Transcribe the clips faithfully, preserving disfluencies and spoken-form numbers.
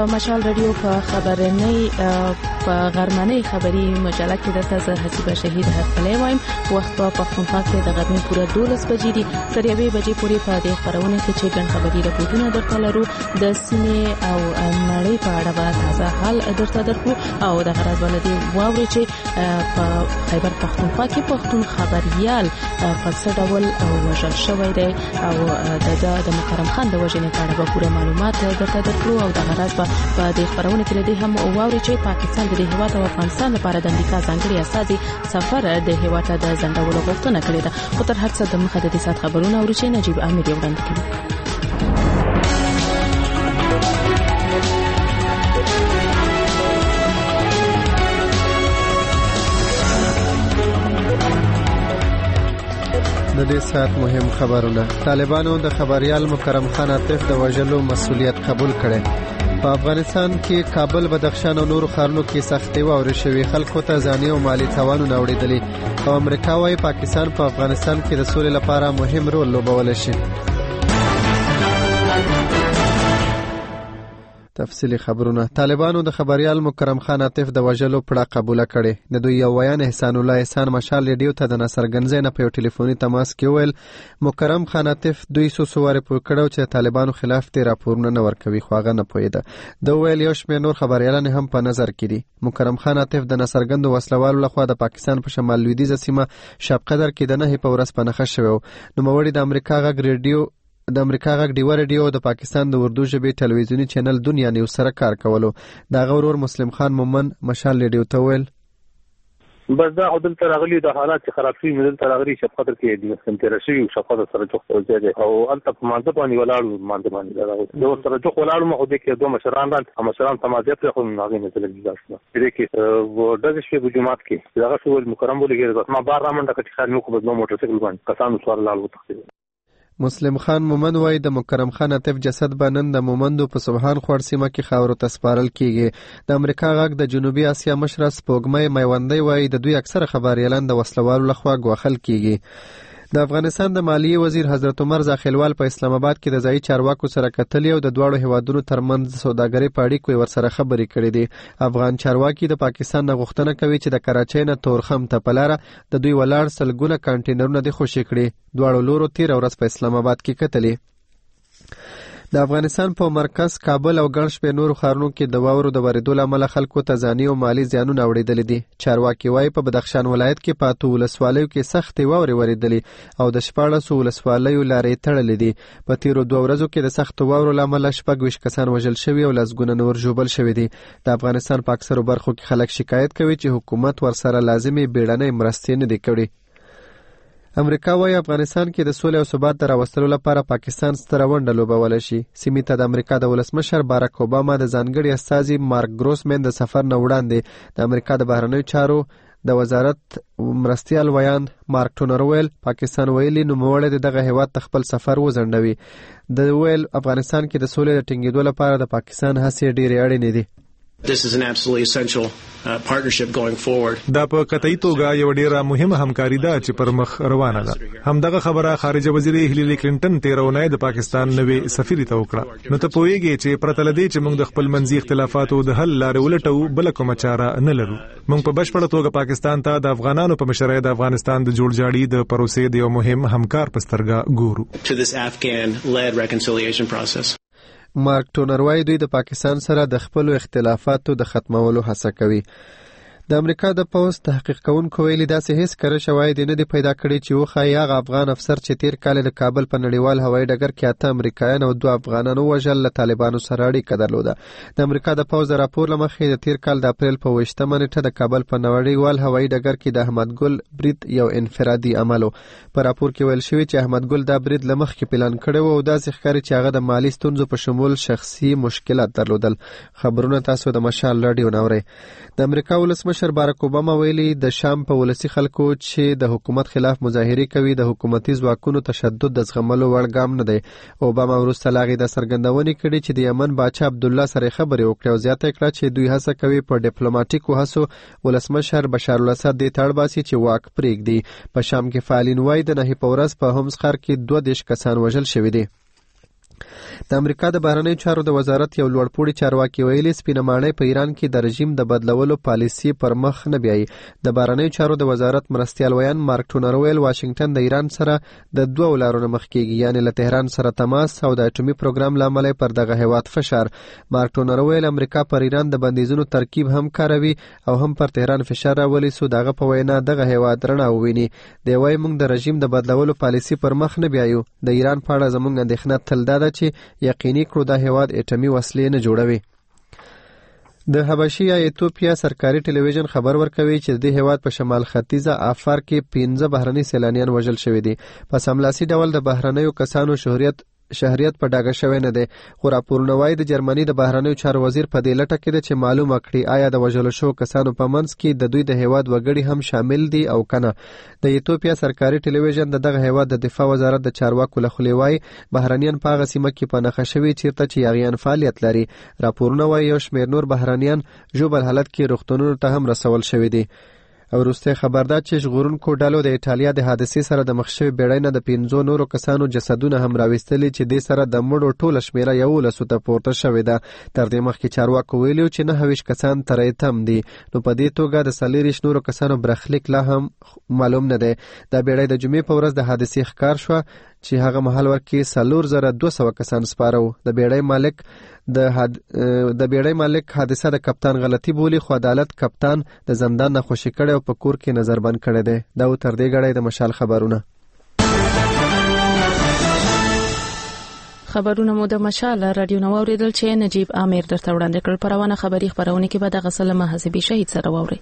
د مشال رادیو په خبرنۍ په غرمنۍ خبري مجله کې درته زه حسیبه شهید هرکلی وایم. وخت په پښتونخوا کې د غرمې پوره دولس بجې دي. تر یوې بجې پورې په دې خبرونه کې چې ګڼ خبري راپورټونه درته لرو، د سیمې او نړۍ په اړه به تازه حال درته درکو او د غرض ولدي واوري چې په خیبر پښتونخوا کې پښتون خبريال په څه ډول وژل شوی دی او د مکرم خان د وژنې په اړه به پوره معلومات درته درکو او د غرض په دې خبرونه کې لدی هم واوري چې پاکستان د هیواد او افغانستان لپاره د امریکا ځانګړي استازي سفر د هیواد د ځنډولو غوښتنه کړې ده. خو تر هر څه د مخه د دې سات خبرونه اوري چې نجیب امیر یې وړاندې کړي. د دې سات مهم خبرونه. طالبانو د خبريال مکرم خان عاطف د وژلو مسؤلیت قبول کړي. په افغانستان کې کابل، بدخشان او نورو ښارونو کې سختي واوري شوی، خلکو ته ځاني او مالی تاوانونه اوریدلي او امریکا وايي پاکستان په افغانستان کې د سولې لپاره مهم رول لوبولی شي. تفصیلی خبرونه. طالبانو د خبريال مکرم خان عاطف د وژلو پړه قبول کړي. د دوی یو ویان احسان الله احسان مشال ریډیو ته د نصر گنځي نه په ټلیفوني تماس کې ویل مکرم خان عاطف دوی سو سواره پوه کړو چې طالبانو خلاف ته راپورونه نه ورکوي، خواغه نه پویده. د ویل یو شمېر نور خبريالان هم په نظر کې دي. مکرم خان عاطف د نصر گند وسلوالو لخوا د پاکستان په شمال لویدیځه سیمه شب قدر کې د نه په ورځ په نخښ شوی. نو موړي د امریکا غږ ریډیو د امریکا غږ ډیو ریډیو د پاکستان د اردو ژبې ټلویزیونی چینل دنیا نیوز سره کار کولو. دا غورور مسلم خان مومن مشال ریډیو ته ویل بس دا عدل ترغلی د حالات چې خراب شي مدل ترغلی شپ قدر کې د سنترشي او شپ قدر سره چوک توځي او الته په مانځ باندې ولاړو مانځ باندې دا د سره چوک ولاړو مخ دې کې دوه مشران راځي مشران تمازه پر خو نه غي مثلا ځاشنه دې کې و دغه شی په جمعات کې دا شو مکرم بولګي بس ما بار رامن د کټ خار نو کو بدلو موټر سایکل باندې کسانو سوار لاړو تخته. مسلم خان مومن وای د مکرم خان عاطف جسد بنن د مومندو په سبحان خور سیمه کې خاورو تسپارل کیږي. د امریکا غږ د جنوبي اسیا مشر سپوږمۍ میوندی وای د دوی اکثره خبريالان د وسلوالو لخوا غوښل کیږي. د افغانستان د مالیې وزیر حضرت عمر زاخیلوال په اسلام آباد کې د ځای چارواکو سره کتلی او د دواړو هیوادونو ترمنځ سوداګرۍ په اړیکو ورسره خبرې کړې دي. افغان چارواکي د پاکستان نه غوښتنه کوي چې د کراچۍ نه تورخم ته په لاره د دوی ولاړ سلګونه کانټینرونه د خوشي کړي. دواړو لورو تیر ورځ په اسلام آباد کې کتلی. د افغانستان په مرکز کابل او ګڼ شمېر نورو ښارونو کې د واورو د ورېدو له امله خلکو ته ځاني او مالي زیانونه اوریدلي دي. چارواکي وایي په بدخشان ولایت کې په اته ولسوالیو کې سختې واورې ورېدلې او د شپاړسو ولسوالیو لارې تړلې دي. په تیرو دوه ورځو کې د سختو واورو له امله شپږ ویشت کسان وژل شوي او لسګونه نور ژوبل شوي دي. د افغانستان په اکثرو برخو کې خلک شکایت کوي چې حکومت ورسره لازمي بیړنۍ مرستې نه دي کړې. امریکا وايي افغانستان کې د سولې او ثبات د راوستلو لپاره پاکستان ستره ونډه لوبولی شي. سیمې ته د امریکا د ولسمشر باراک اوباما د ځانګړي استازي مارک ګروسمن د سفر نه وړاندې د امریکا د بهرنیو چارو د وزارت مرستیال ویان مارک ټونر ویل پاکستان ویلي نوموړی د دغه هیواد خپل سفر وځنډوي. د ویل افغانستان کې د سولې د ټینګېدو لپاره د پاکستان هڅې ډېرې اړینې دي. This is an absolutely essential uh, partnership going forward. دا په قطعي توګه یو ډیره مهمه همکاري ده چې پر مخ روانه ده. همدغه خبره خارجه وزیر هیلری کلینټن تیرونه د پاکستان نوې سفیر ته وکړه. نو ته پوهیږئ چې پرته لدی چې موږ د خپل منځي اختلافاتو د حل لارې ولټو بل کومه چاره نه لرو. موږ په بشپړه توګه پاکستان ته د افغانانو په مشرۍ د افغانستان د جوړجاړي د پروسې د یو مهم همکار په سترګه ګورو. To this Afghan-led reconciliation process. مارک ټونر وايي دوی د پاکستان سره د خپل اختلافاتو د ختمولو هڅه کوي. د امریکا د پوز تحقیق کوونکو ویلي داسې هیڅ کړه شواهد نه دی پیدا کړی چې وښایي هغه افغان افسر چې تیر کال د کابل په نړیوال هوایي ډګر کې اته امریکایان او دوه افغانان وژل له طالبانو سره اړیکه درلوده. د امریکا د پوز د راپور له مخې د تیر کال د اپریل په اوویشتمه نیټه د کابل په نړیوال هوایي ډګر کې د احمد ګل برید یو انفرادي عمل و. په راپور کې ویل شوی چې احمد ګل دا برید له مخکې پلان کړی و او داسې ښکاري چې هغه د مالی ستونزو په شمول شخصي مشکلات درلودل. خبرونه تاسو د مشال رادیو نه اورئ. د امریکا ولسمشر باراک اوباما ویلي د شام په ولسی خلکو چې د حکومت خلاف مظاهره کوي د حکومتي ځواکونو تشدد د زغملو وړ ګام نه دی. اوباما وروسته لاغي د سرګندونې کړي چې د یمن باچا عبد الله سره خبرې وکړي او زیاته کړه چې دوی هڅه کوي په ډیپلوماټیکو هڅو ولسمشر بشار الاسد د تړ باسي چې واک پرېږدي. په شام کې فعالین وای د نه په ورځ په همز ښار کې دوه دیش کسان وژل شوي دي. د امریکا د بهرنیو چارو د وزارت یو لوړپوړي چارواکي ویلي سپینه ماڼۍ په ایران کې د رژیم د بدلولو پالیسي پر مخ نه بیایي. د بهرنیو چارو د وزارت مرستیال ویان مارک ټونر ویل واشنگټن د ایران سره د دوه لارو نه مخ کیږي، یعنی له تهران سره تماس او د اټومي پروګرام لامل پر دغه هیواد فشار. مارک ټونر ویل امریکا پر ایران د بندیزونو ترکیب هم کاروي او هم پر تهران فشار راولي سو دغه په وینا دغه هیواد رڼا وویني. دی وايي موږ د رژیم د بدلولو پالیسي پر مخ نه بیایو. د ایران په اړه زموږ اندېښنه تل دا ده چې یقیني کړو دا هیواد اټومي وسلې نه جوړوي. د حبشي یا ایتوپیا سرکاري ټلویزیون خبر ورکوي چې د هیواد په شمال ختیځه افار کې پنځه بهرني سیلانیان وژل شوي دي. په سملاسي ډول د بهرنیو کسانو شهرت شهریت په ډاګه شوی نه دی، خو راپورونه وایي د جرمني د بهرنیو چارو وزیر په دې لټه کې دی چې معلومه کړي آیا د وژلو شوو کسانو په منځ کې د دوی د هیواد وګړي هم شامل دي او کنه. د ایتوپیا سرکاري ټلویزیون د دغه هیواد د دفاع وزارت د چارواکو له خولې وایي بهرنیان په هغه سیمه کې په نښه شوي چیرته چې یاغیان فعالیت لري. راپورونه وایي یو شمېر نور بهرنیان ژوبل حالت کې روغتونونو ته هم رسول شوي دي. او وروسته خبر ده چې ژغورونکو ډلو د ایټالیا د حادثې سره د مخ شوي بیړۍ نه د پنځو نورو کسانو جسدونه هم راویستلي چې دې سره د مړو ټوله شمېره یولسو ته پورته شوې ده. تر دې مخکې چارواکو ویلي چې نهه ویشت کسان تر ایتم دي. نو په دې توګه د څلېرویشت نورو کسانو برخلیک لا هم معلوم نه دی. دا بیړۍ د جمعې په ورځ د حادثې ښکار شوه چې هغه مهال ورکې څلور زره دوه سوه کسان سپاره وو. د بیړۍ مالک د حد... د بیړۍ مالک حادثه د کپتان غلطي بولي، خو عدالت کپتان د زندان نه خوشي کړی او په کور کې نظربند کړی دی. دا و تر دې غړی د مشال خبرونه. خبرونه مو د مشال رادیو نو اوریدل چې نجیب امیر درته وړاندې کړل. پروانه خبري خبرونه کې به د غسل محاسبي شهید سره ووري.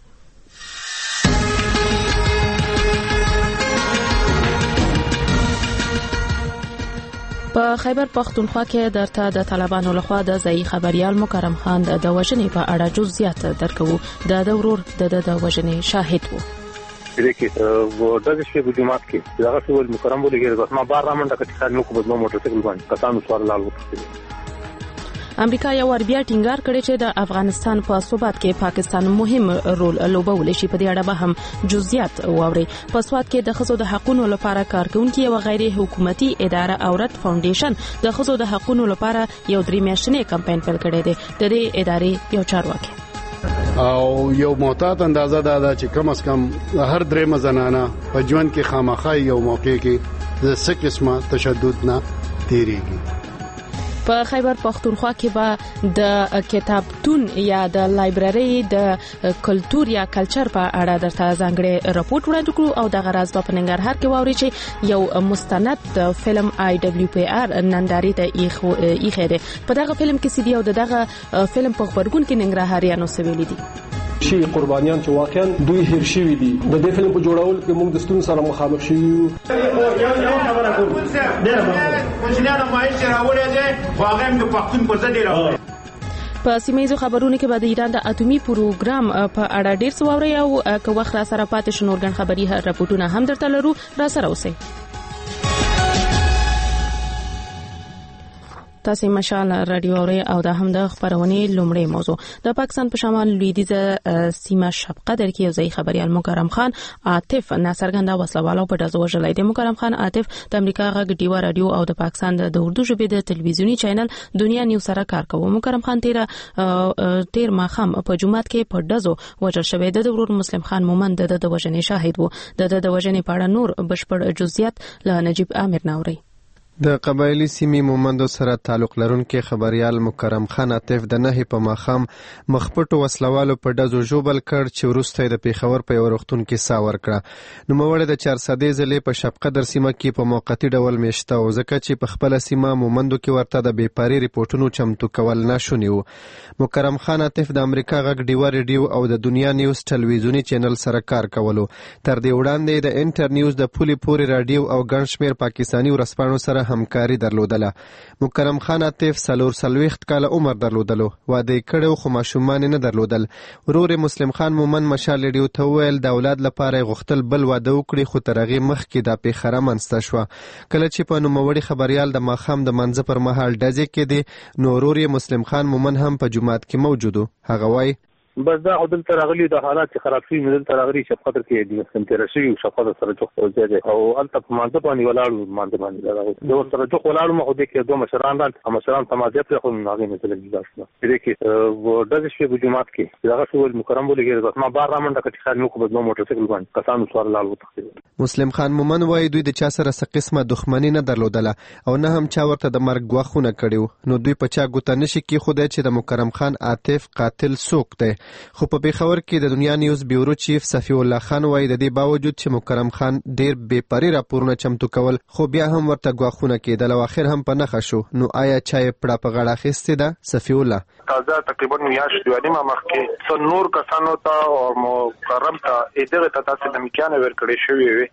په خیبر پختونخوا کې درته د طالبانو لخوا د ځای خبريال مکرم خان د وژنې په اړه جزئیات درکو. د دورور د د وژنې شاهد وو. دې کې و دغه شی په جماعت کې دغه ټول مکرم ولګي ما بار رامنډه کټ خان نو کو بدلو موټر سایکل باندې کسانو سوار لاله وکړي. امریکا یو ور بیا ټینګار کړی چې د افغانستان په ثبات کې پاکستان مهم رول لوبولی شي. په دې اړه به هم جزئیات واوري. په ثبات کې د خزو د حقوقو لپاره کارکونکي او غیر حکومتي اداره اورت فاونډیشن د خزو د حقوقو لپاره یو درې میاشتنی کمپاین پیل کړی دی. د دې ادارې یو چارواکي او یو معتاد اندازه ده چې کم از کم هر درې مزنانه په ژوند کې خامخا یو موقع کې د څه قسمه تشدد نه تیریږي. په خیبر پختونخوا کې به د کتابتون یا د لایبرری د کلچر یا کلچر په اړه درته ځانګړي راپورټ وړاندې کړو او د غراز په ننګرهار کې واوري چې یو مستند فلم آی دبلیو پی آر ننداري ته ایخه ده. په دغه فلم کې سیدی او دغه فلم په خبرګون کې ننګرهاریانو سویل دي شي قربانيان چې واقعا دوی هیر شوي دي. د دې فلم په جوړول کې موږ د ستونزو سره مخامخ شوو. یو یو خبره کوم ډېر مونږ نه مایي چې راوړی دی خو هغه د پښتون په ځای دی راوړی. په سیمایي خبرونو کې به د ایران د اټومي پروګرام په اړه ډېر څه واوري او که وخت را سره پاتې شنو ورګن خبري راپورټونه هم درته لرو. را سره اوسئ. تاسو مشال رادیو اوري او د هم د خبرونه لومړی موضوع د پاکستان په شمال لویدیځه سیمه شبقدر کې یو ځای خبريال مکرم خان عاطف ناصرګنده وسلوالو په دغه وژلای دی. مکرم خان عاطف د امریکا غږ ډیوا رادیو او د پاکستان د اردو ژبې د تلویزیونی چینل دنیا نیوز سره کار کوي. مکرم خان تیر تیر ماخام په جمعات کې په دزو وژل شوی د ورور مسلم خان مومند د د وژنې شاهد وو. د د وژنې په اړه نور بشپړ جزئیات له نجیب امیر ناوري. د قبایلی سیمې مومندو سره تعلق لرونکي خبريال مکرم خان عاطف د نه په ماخام مخپټو وسلوالو په دزو جوبل کړ چې ورسته د پیښور په یو وختون کې ساور کړه. نو موړ د چار سده ځلې په شبقدر سیمه کې په موقتی ډول میشته او ځکه چې په خپل سیمه مومندو کې ورته د بیپاری ریپورتونو چمتو کول ناشونی وو. مکرم خان عاطف د امریکا غږ ډیوا ریډیو او د دنیا نیوز ټلویزیونی چینل سره کار کولو. تر دې وړاندې د انټر نیوز د پولی پوری رادیو او ګڼ شمیر پاکستانی ورسپانو سره همکاري درلودله. مکرم خان عاطف سلور سلويخت کاله عمر درلودلو. واده کړو خو ماشومان نه درلودل. ورور مسلم خان مومن مشال ریډیو ته ویل د اولاد لپاره غختل بل واده وکړي خو ترغه مخ کې د پیخره منسته شو. کله چې په نوموړي خبريال د ماخام د منځ پر مهال دځه کې دي نو ورور مسلم خان مومن هم په جمعات کې موجودو. هغه وای بس دا عدل ترغلی د حالات چې خراب شي مدل ترغلی چې په قدر کې د سنترشي او شفاعت سره جوړ ځای او الته په مانځ باندې ولاړو مانځ باندې دا د سره جوړ ولاړو مخ دې کې دوه مشران دل مشران سماجت خو نه نه دلته دې کې د شپې په جمعات کې دا څه مکرم ولګي بس ما بار رامنډه کې خال نو کو بدلو موټر سایکل باندې کسانو سوار لاړو تخته. مسلم خان مومن وایي دوی د چا سره څه قسمه دښمنی نه درلودله او نه هم چا ورته د مرګ غوښونه کړیو نو دوی په چا ګوته نشي کې خو د چې د مکرم خان عاطف قاتل څوک دی. خو په پیښور کې د دنیا نیوز بیورو چیف صفی الله خان وایي د دې باوجود چې مکرم خان ډیر بې پرې راپورونه چمتو کول خو بیا هم ورته غوښونه کېدل او اخر هم په نخښه شو. نو آیا چا یې پړه په غاړه اخیستې ده؟ صفی الله تازه تقریبا میاشت دیوانیمه مخکې څو نور کسانو ته او مکرم ته ادغه ته تاسو د میکانه ورکړې شوې وي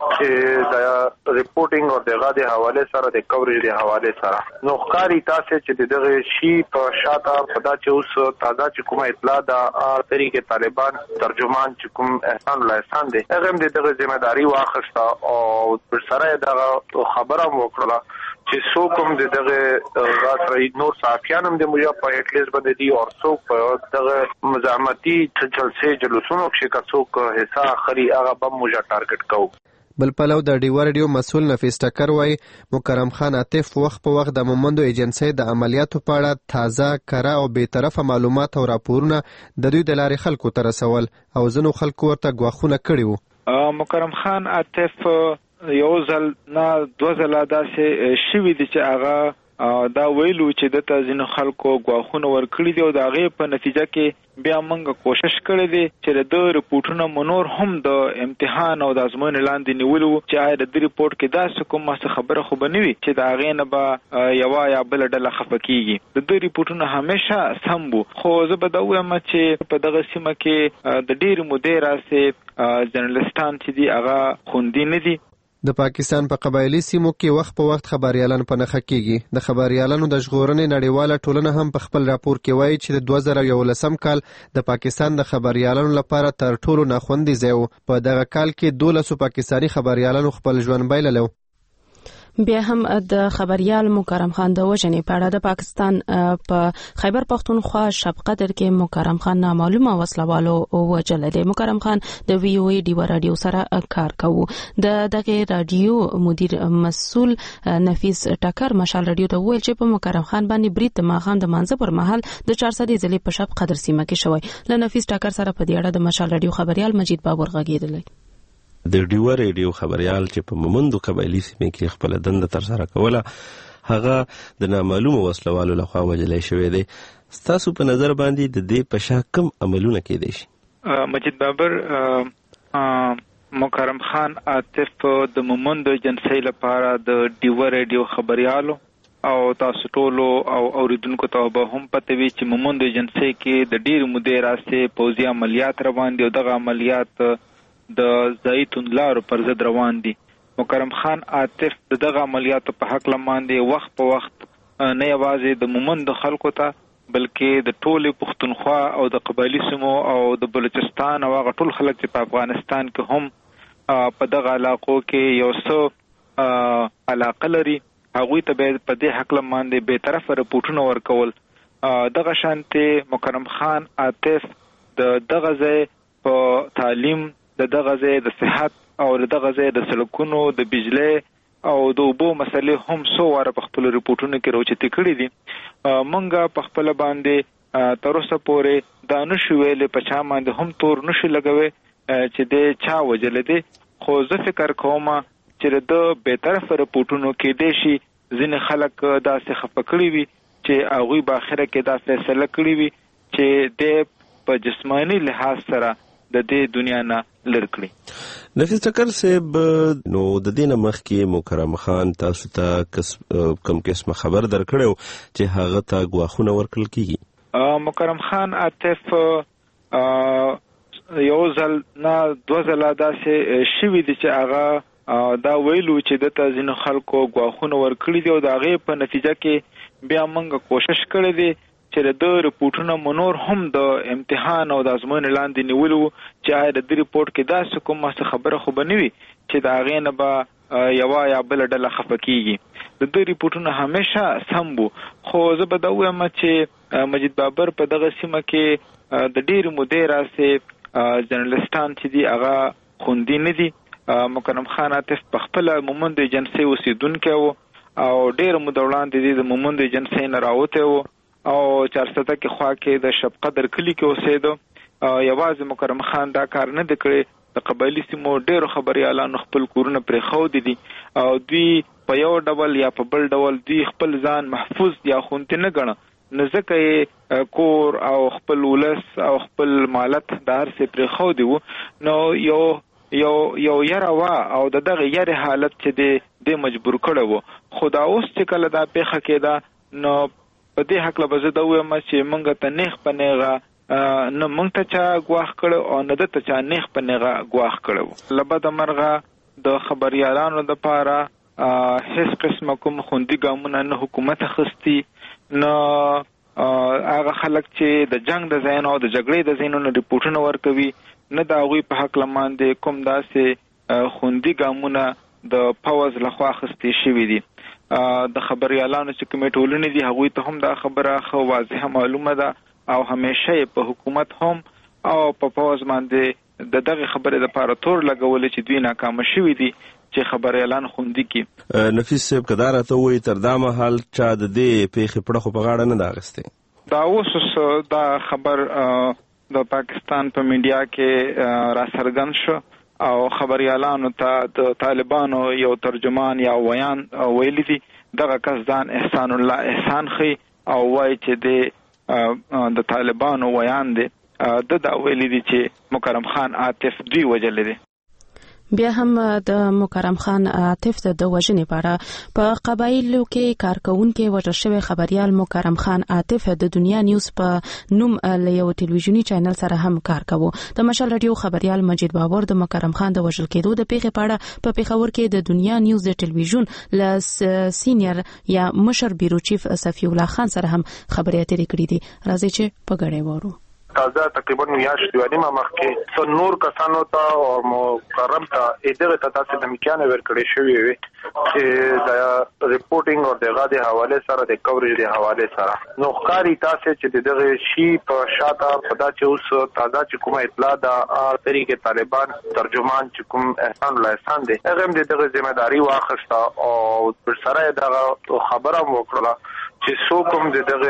چې د ریپورتینګ او دغه د حواله سره د کوریج د حواله سره نو ښکاری تاسو چې دغه شی په شاته پدا چې اوس تازه چې کومه اطلاع د طریقې طالبان ترجمان چې کوم احسان الله احسان دی هغه هم دغه ذمہ داری واخیسته او پر سره دغه خبره وکړه چې څوک هم دغه راسره نور صحافیان هم د موجه په اټلیس باندې دي او څوک په دغه مزاحمتي جلسې جلوسونو کې څوک حصہ اخلي هغه به موجه ټارګټ کوو. بل پلو د ډیور ډیو مسول نفیس ټکر وای مکرم خان عاطف وخت په وخت د مومندو ایجنسی د عملیاتو په اړه تازه کره او به طرفه معلومات او راپورونه د دوی د لارې خلکو ته رسول او ځنو خلکو ورته غواخونه کړي وو. مکرم خان عاطف یو ځل نه دوه ځله داسې شوي دي چې هغه دا ویلو چې د تازینو خلکو غواخونه ورکړي دي او د هغې په نتیجه کې بیا موږ کوشش کړی دی چې د رپورټونو منور هم د امتحان او د ازموینې لاندې نیولو چې آیا د دې رپورټ کې داسې کومه خبره خو به نه وي چې د هغې نه به یوه یا بله ډله خفه کېږي. د دې رپورټونه همیشه سم وو خو زه به دا ووایم چې په دغه سیمه کې د ډېرې مودې راسې جرنالستان چې دي هغه خوندي نه دي. د پاکستان په قبایلی سیمو کې وخت په وخت خبريالان په نخښه کېږي. د خبريالانو د ژغورنې نړیواله ټولنه هم په خپل راپور کې وایي چې د دوه زره یولسم کال د پاکستان د خبريالانو لپاره تر ټولو ناخوندي ځای و. په دغه کال کې دولسو پاکستاني خبريالانو خپل ژوند بایللو. بیا هم د خبريال مکرم خان د وژنې په اړه د پاکستان په خیبر پختونخوا شب قدر کې مکرم خان نامعلومه وسلوالو وژل دي. مکرم خان د وی او ای ډی رادیو سره کار کوي. د دغه رادیو مدیر مسؤل نفیس ټکر مشال رادیو ته ویل چې په مکرم خان باندې برید د ماخام د مانځ پر مهال د چهار سدي ځلې په شب قدر سیمه کې شوی. ل نفیس ټکر سره په دې اړه د مشال رادیو خبريال مجید بابر غږیدل. د ډیور ریډیو خبريال چې په مومندو قبایلی سیمه کې خپل دنده تر سره کوله هغه د نامعلومه وسلوالو لخوا وژل شوی دی. ستاسو په نظر باندې د دې په شا کوم عملونه کېدای شي؟ مجید بابر مکرم خان عاطف د مومندو ایجنسی لپاره د ډیور ریډیو خبريالو او تاسو ټولو او اوریدونکو ته به هم پته وي چې مومندو ایجنسی کې د ډیر مودې راسته پوځي عملیات روان دي او دغه عملیات د زیتون لارو پر ضد روان دي. مکرم خان عاطف دغه عملیاتو په حق لماندې وخت په وخت نه یوازې د مومند خلکو ته بلکې د ټولې پښتونخوا او د قبایلی سیمو او د بلوچستان او هغه ټول خلک چې په افغانستان کې هم په دغه علاقو کې یو څه علاقه لري هغوی ته باید په دې حق لماندې بې طرفه رپورټونه ورکول. دغه شانتې مکرم خان عاطف د دغه ځای په تعلیم د دغه ځای د صحت او دغه ځای د سړکونو د بجلی او د اوبو مسلې هم څو واره په خپل رپورټونو کې راوچتې کړي دي. مونږ په خپل باندې تر اوسه پورې دا نشو ویلې په چا باندې هم تور نشو لګوي چې د چا وجل دي خو زه فکر کوم چې د به طرف رپورټونو کې د شي ځینې خلک داسې خفه کړي وي چې هغوی په اخره کې دا فیصله کړي وي چې د په جسمانی لحاظ سره د دې دنیا نه لر کړي. نفیس ټکر صاحب نو د دې نه مخکې مکرم خان تاسو ته کوم قسمه خبر درکړو چې هغه ته غواخونه ورکړل کیږي؟ مکرم خان عاطف یو ځل نه دوه ځله داسې شوي دي چې هغه دا ویلو چې د تازینو خلکو غواخونه ورکړي دي او د هغې په نتیجه کې بیا موږ کوشش کړی دی چې د رپورټونو منور هم د امتحان او د ازموینې لاندې نیولو چې آیا د دې رپورټ کې داسې کومه خبره خو به نه وي چې د هغې نه به یوه یا بله ډله خفه کېږي. د دې رپورټونه همیشه سم وو خو زه به دا ووایم چې مجید بابر په دغه سیمه کې د ډیر مودې راسه جرنالستان چې دی هغه خوندي نه دي. مکرم خان عاطف په خپل مومند ایجنسی اوسیدونکی و او ډیر مو وړاندې د مومند ایجنسی نه راوته و او چارسته کې خوا کې د شب قدر کلی کې اوسېدو. یوازې مکرم خان دا کار نه دی کړی، د قبایلي سیمو ډیرو خبريالانو خپل کورونه پرې خو دي او دوی په یو ډول یا په بل ډول دوی خپل ځان محفوظ یا خوندي نه ګڼه، نو ځکه کور او خپل ولس او خپل مالت د هر څه پرې خو دي. نو یو یو یو یره وا او د دغه یره حالت چې دی د مجبور کړو وو. خدا اوس چې کله دا پیخه کېده نو په دې حق له بزه دا وایم چې مونږ ته نیخ پنهغه نه مونږ ته چا غواخ کړو او نه د ته چا نیخ پنهغه غواخ کړو. لبد مرغه د خبريالانو د پاره هیڅ قسمه کوم خوندي ګامونه نه حکومت خستی، نه هغه خلک چې د جنگ د ځای او د جګړې د ځایونو ریپورتونه ورکوي، نه د هغوی په حق لمانده کوم داسې خوندي ګامونه د پوز لخوا خستی شوي دي. د خبريالانو چې کومې ټولنې دي هغوی ته هم دا خبره خو واضحه معلومه ده او همیشه په حکومت هم او په پوز باندې د دغه خبرې لپاره تور لګول چې دوی ناکام شوي دي چې خبريالان خوندي کی. نفیس صاحب کدار ته وی تر دا مهال چا د دې پیخې پړه خو په غاړه نه داغسته. دا اوس دا خبر د پاکستان په میډیا کې را څرګند شو او خبريالانو ته د طالبانو یو ترجمان یا ویان ویلي دي دغه کس ځان احسان الله احسان خي او وایي چې د طالبانو ویان دي د دا ویلي دي چې مکرم خان عاطف دوی وجل دي. بیا هم د مکرم خان عاطف د وژنې لپاره په قبایلو کې کارکونکو وژل شوی خبريال مکرم خان عاطف د دنیا نیوز په نوم له یو ټلویزیونی چینل سره هم کار کوي. د مشال رادیو خبريال مجید بابور د مکرم خان د وژل کېدو د پیښې په اړه په پیښور کې د دنیا نیوز د ټلویزیون له سینیئر یا مشر بیرو چیف صفی الله خان سره هم خبرې اترې کړې دي. راځي چې په ګډه وورو. تازه تقریبا میاشت دیوانی ما مخکې څو نور کسانو ته او مکرم ته اداره ته تاسو د میکانه ورکړې شوې وي چې د ریپورتینګ او دغه د حواله سره د کوریج د حواله سره نو ښکاری تاسو چې دغه شی په شاته پدا چې اوس تازه چې کومه اطلاع ده طریقې طالبان ترجمان چې کوم احسان الله احسان دي هغه هم دغه ځمېداري واخیسته او پر سره دغه خبره وکړه چې څوک هم دغه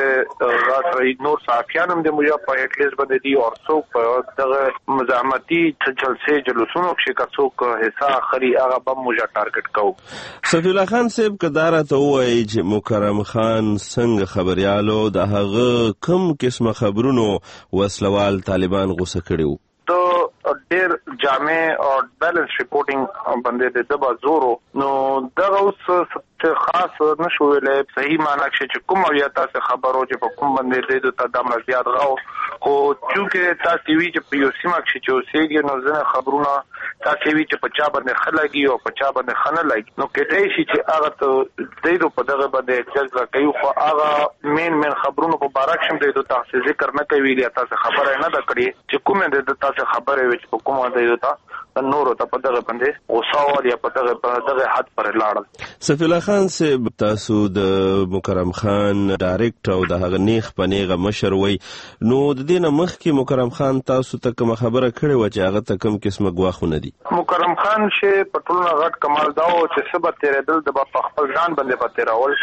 راځي نور صحافیان هم د موجب په هټلیس باندې دي او څوک په دغه مزاحمتي جلسې جلوسونو کې څوک حصہ اخلي هغه به موجب ټارګټ کوو. صفی الله خان صاحب کدار ته وایي چې مکرم خان څنګه خبريالو د هغه کوم قسمه خبرونو وسلوال طالبان غوسه کړیو. د ډېر جامع او بیلنس ریپورتینګ باندې د دبا زورو نو دغه اوس خاص نشو ویلې صحیح معنی چې کوم یا تاسو خبرو چې په کوم باندې د تدامل زیات غاو خو چې تاسو وی چې په یو سیمه کې چې اوسېږي نو ځنه خبرونه تاسو وی چې په چا باندې خلګي او په چا باندې خنه لګي نو کېدای شي چې هغه ته د دې په دغه باندې اکسس کوي خو هغه مین مین خبرونو په بارک شم د تاسو ذکر نه کوي یا تاسو خبره نه ده کړې چې کومه د تاسو خبره وي چې په کومه د تاسو نورو ته په دغه باندې او سوال یا په دغه په دغه حد پر لاړل. صفی الله خان صاحب تاسو د مکرم خان ډایرکټ او د هغه نیخ پنیغه مشر وای نو د دینه مخکې مکرم خان تاسو ته کوم خبره کړې و چې هغه ته کوم قسمه غواخونه دي؟ مکرم خان شه پټولنا غټ کمال داو چې سبا تیرې دل د خپل ځان باندې پته راول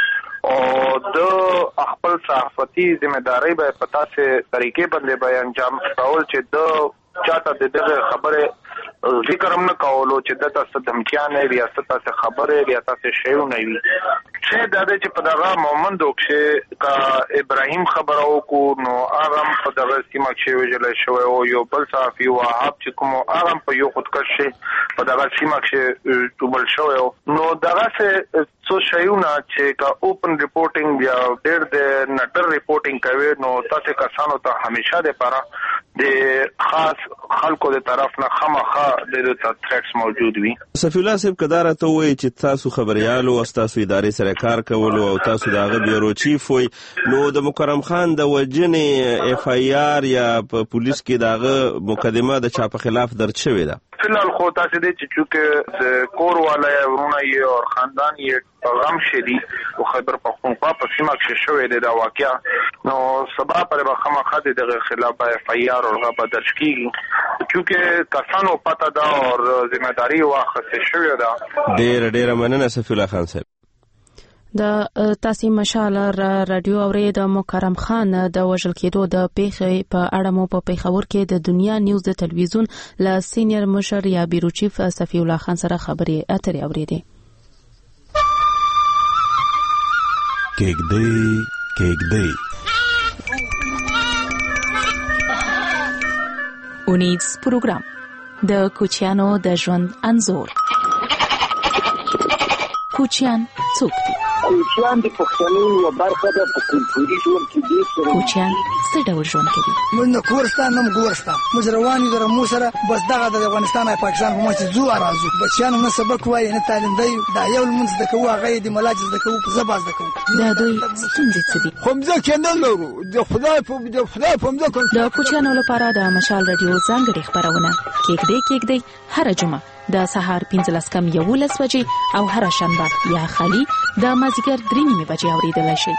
او د خپل صحافتي ځمېداري به پتا سه طریقې باندې به انجام راول چې د چاته د دغه خبره ذکر هم نه کولو چې د تاسو دمکیانه ریاست تاسو خبره ریاست شیو نه وي چې د دې چې په دغه مومند وکشه کا ابراهیم خبرو کو نو هغه په دغه سیمه کې ویل شو او یو بل صحافي وهاب چې کوم هغه په یو خودکش په دغه سیمه کې ټوبل شو نو دغه څه څو شیونه چې کا اوپن ریپورتینګ یا ډېر د نټر ریپورتینګ کوي نو تاسو کسانو ته همیشه د لپاره د خاص خلکو د طرف نه خامخا د ثریټس موجود وي. صفی الله صاحب کدار ته وایي چې تاسو خبريالو او تاسو ادارې سره کار کولو او تاسو دغه بیورو چیف وي نو د مکرم خان د وجنې اف ای آر یا په پولیس کې دغه مقدمه د چا په خلاف درج شوې ده؟ فلحال خو تاسو دې چې چونکه کور والا ورونه یې او خاندان یې غم شدي او خیبر پختونخوا په سیمه کې شوې ده دا واقعیا نو سبا پر بخمه د خلاف اف آی آر او غا درج کیږي چونکه کسانو پتا دا او ذمہ داری واخصه شوې ده. ډېر ډېر مننه سفی الله خان صاحب. د تاسو مشال رادیو اورید مکرم خان د وژل کېدو د پیښې په اړه مو په پیښور کې د دنیا نیوز د تلویزیون ل سینیئر مشر یا بیرو چیف صفی الله خان سره خبرې اترې اوریدې. کېږدی کېږدی اونیز پروګرام د کوچیانو د ژوند انځور. کوچیان څوک دي؟ کوچیان د پښتنو یو برخه ده په کلتوري ژوند کې دي. کوچیان څه ډول ژوند کوي؟ موږ نه کورستان نه ګورستا موږ روان یو درمو سره بس دغه د افغانستان او پاکستان په مچ زو راځو بچیان نه سبق وایي نه تعلیم دی دا یو منځ د کوه غي د ملاجز د کوه په زباز د کوه دا دوی څنګه څه دي؟ خمزه کېندل لرو د خدای په د خدای په مزه کوم د کوچیانو لپاره د مشال رادیو ځانګړي خبرونه کېږدي کېږدي هر جمعه د سهار پنځلس کم یولس بجې او هر شنبه یا خالي د مازیګر درې نیمې بجې اوریدلای شئ.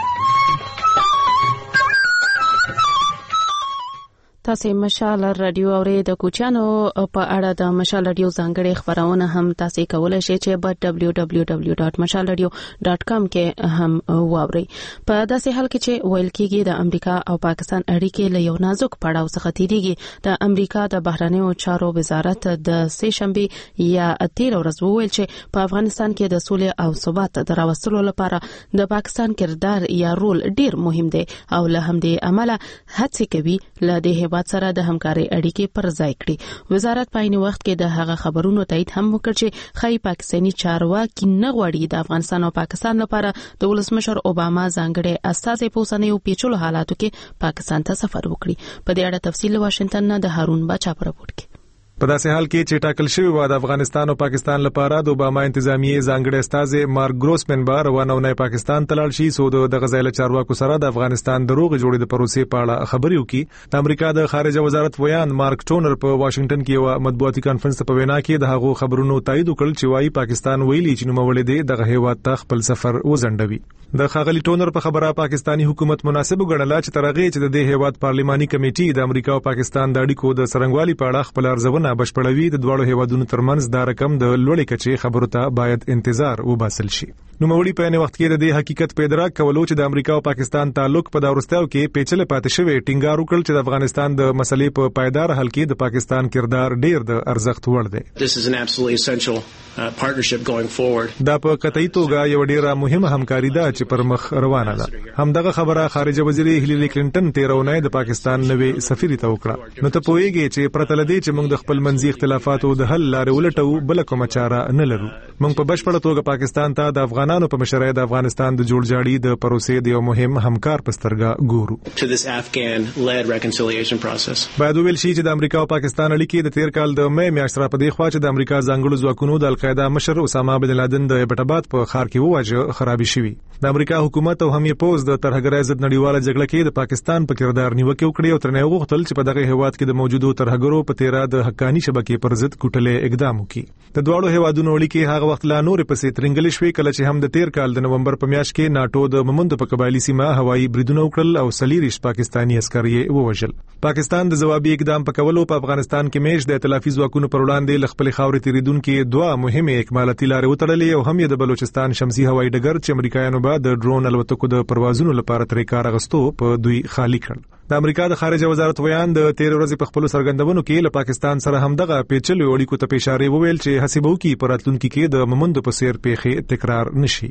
تاسو مشال رادیو اورئ د کوچانو په اړه د مشال رادیو ځانګړي خبرونه هم تاسو کولای شئ چې په دبليو دبليو دبليو ډاټ مشال رادیو ډاټ کام کې هم واورئ. په داسې حال کې چې ویل کېږي د امریکا او پاکستان اړیکې له یو نازک پړاو څخه تیریږي د امریکا د بهرنیو چارو وزارت د سه شنبه یا تیر ورځ وویل چې په افغانستان کې د سولې او ثبات د راوستلو لپاره د پاکستان کردار یا رول ډیر مهم دی او له همدې عمله هڅه کوي له دې هیواد سره د همکاري اړیکې پر ځای کړي. وزارت په عین وخت کې د هغه خبرونو تایید هم وکړ چې خای پاکستاني چارواکي نه غواړي د افغانستان او پاکستان لپاره د ولسمشر اوباما ځانګړي استازي په اوسنیو پیچلو حالاتو کې پاکستان ته سفر وکړي. په دې اړه تفصیل واشنگټن نه د هارون باچا پر راپورټ کې. په داسې حال کې چې ټاکل شوی و د افغانستان او پاکستان لپاره د اوباما انتظامیه ځانګړي استازي مارک ګروسمن به روانونه پاکستان ته لاړ شي سو د غزایل چارواکو سره د افغانستان دروغ جوړې د پروسې په اړه خبرې وکړي. د امریکا د خارجه وزارت ویان مارک ټونر په واشنگټن کې یو مطبوعاتي کانفرنس په وینا کې د هغو خبرونو تایید وکړ چې وايي پاکستان ویلي چې نو مولې دی دغه هیواد ته خپل سفر وزندوي. د خاغلی ټونر په خبره پاکستانی حکومت مناسب ګڼله چې ترغه چې د دې هیواد پارلماني کمیټې د امریکا او پاکستان د اړیکو د سرنګوالي په اړه خپل ارزونه بشپړوي. د دوه هیوادونو ترمنځ دا رقم د لوړې کچې خبرو ته باید انتظار وباسل شي. نو مولي په نه وخت کې د دې حقیقت په ادراک کولو چې د امریکا او پاکستان تعلق په داورستاو کې پیچلې پاتې شوی ټینګار وکړ چې د افغانستان د مسلې په پایدار حل کې د پاکستان کردار ډیر د ارزښت وړ دی. This is an absolutely essential uh, partnership going forward. دا په قطعي توګه یو ډیره مهمه همکاري ده چې پر مخ روانه ده. همدغه خبره خارجه وزیر هیلری کلینټن تیرونه د پاکستان نوې سفیر ته وکړه. نو ته پوهیږي چې پرته لدی چې موږ د خپل منځي اختلافاتو د حل لارې ولټو بل کومه چاره نه لرو. موږ په بشپړه توګه پاکستان ته د افغانانو په مشرۍ د افغانستان د جوړجاړي د پروسې د یو مهم همکار په سترګه ګورو. To this Afghan-led reconciliation process. باید ویل شي چې د امریکا او پاکستان اړیکې د تیر کال د مې میاشتې را پدې خوا چې د امریکا ځانګړو ځواکونو د القاعده مشر اسامه بن لادن د ایبټاباد په ښار کې وواژه خرابې شوې. د امریکا حکومت او هم یې پوز د ترهګرۍ ضد نړیواله جګړه کې د پاکستان په کردار نیوکه وکړي او ترنه وغوښتل چې په دغه هیواد کې د موجودو ترهګرو په تیرا د حقانی شبکې پر ضد کوټلې اقدام وکړي. د دوه هیوادونو اړیکې هغه وخت لا نور پسې ترنګلې شوې کله چې هم د تیر کال د نومبر په میاشت کې ناتو د ممند په قبایلی سیمه هوایي بریدونه وکړل او سلیریش پاکستانی عسکر یې ووژل. پاکستان د جوابي اقدام په کولو په افغانستان کې میش د ائتلافي ځواکونو پر وړاندې لخپل خاورې تیریدونکو دوه مهمه اکمالاتي لارې وتړلې او هم یې د بلوچستان شمسي هوایي ډګر چې امریکایانو به د ډرون الوتکو د پروازونو لپاره ترې کار اغستو په دوی خالی کړ. د امریکا د خارجه وزارت ویان د تیر ورځې په خپل سرګندونو کې له پاکستان سره همدغه پیچلو اړیکو ته اشاره وویل چې حسابو کې پراتلونکو کې د ممند په سیر پیښې تکرار نشي.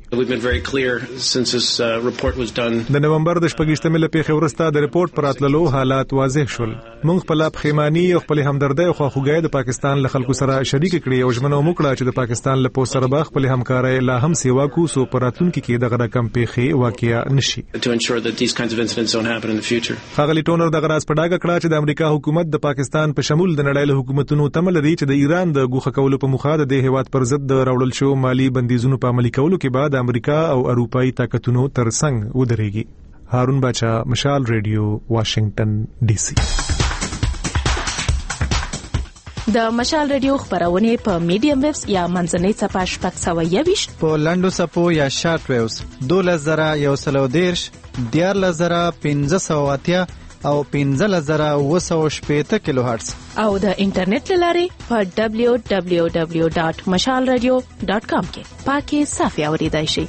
د نومبر د شپږشتمې له پیښې وروسته د ریپورت پراتللو حالات واضح شول. موږ په لاب خیمانی او خپل همدردی او خواخوږي د پاکستان له خلکو سره شریک کړي او ژمنه وکړه چې د پاکستان له پوسټ سره خپل همکاري لا هم سیوا کو سو پراتلونکو کې دغه رقم پیښې واقعیا نشي. خاغلی ټونر د غراس په ډاګه کړه چې د امریکا حکومت د پاکستان په شمول د نړیوال حکومتونو تمل لري چې د ایران د ګوښه کولو په مخه د هیواد پر ضد د راوړل شو مالی بندیزونو په عملي کولو کې بعد امریکا او اروپאי طاقتونو ترڅنګ ودرېږي. هارون باچا، مشال ریډیو، واشنگټن ډي سي. د مشال رادیو خبرونه په میډیم ویوز یا منځنۍ صفحه شپږ سوه یویشت په لنډو صفحو یا شارټ ویوز دولس زره یو سل او دېرش دیارلس زره پنځه سوه اتیا او پنځلس زره اوه سوه شپېته کیلو هرتز او د انټرنیټ له لارې په دبلیو دبلیو دبلیو ډاټ مشال رادیو ډاټ کام کې پاکي صافي اوریدای شئ.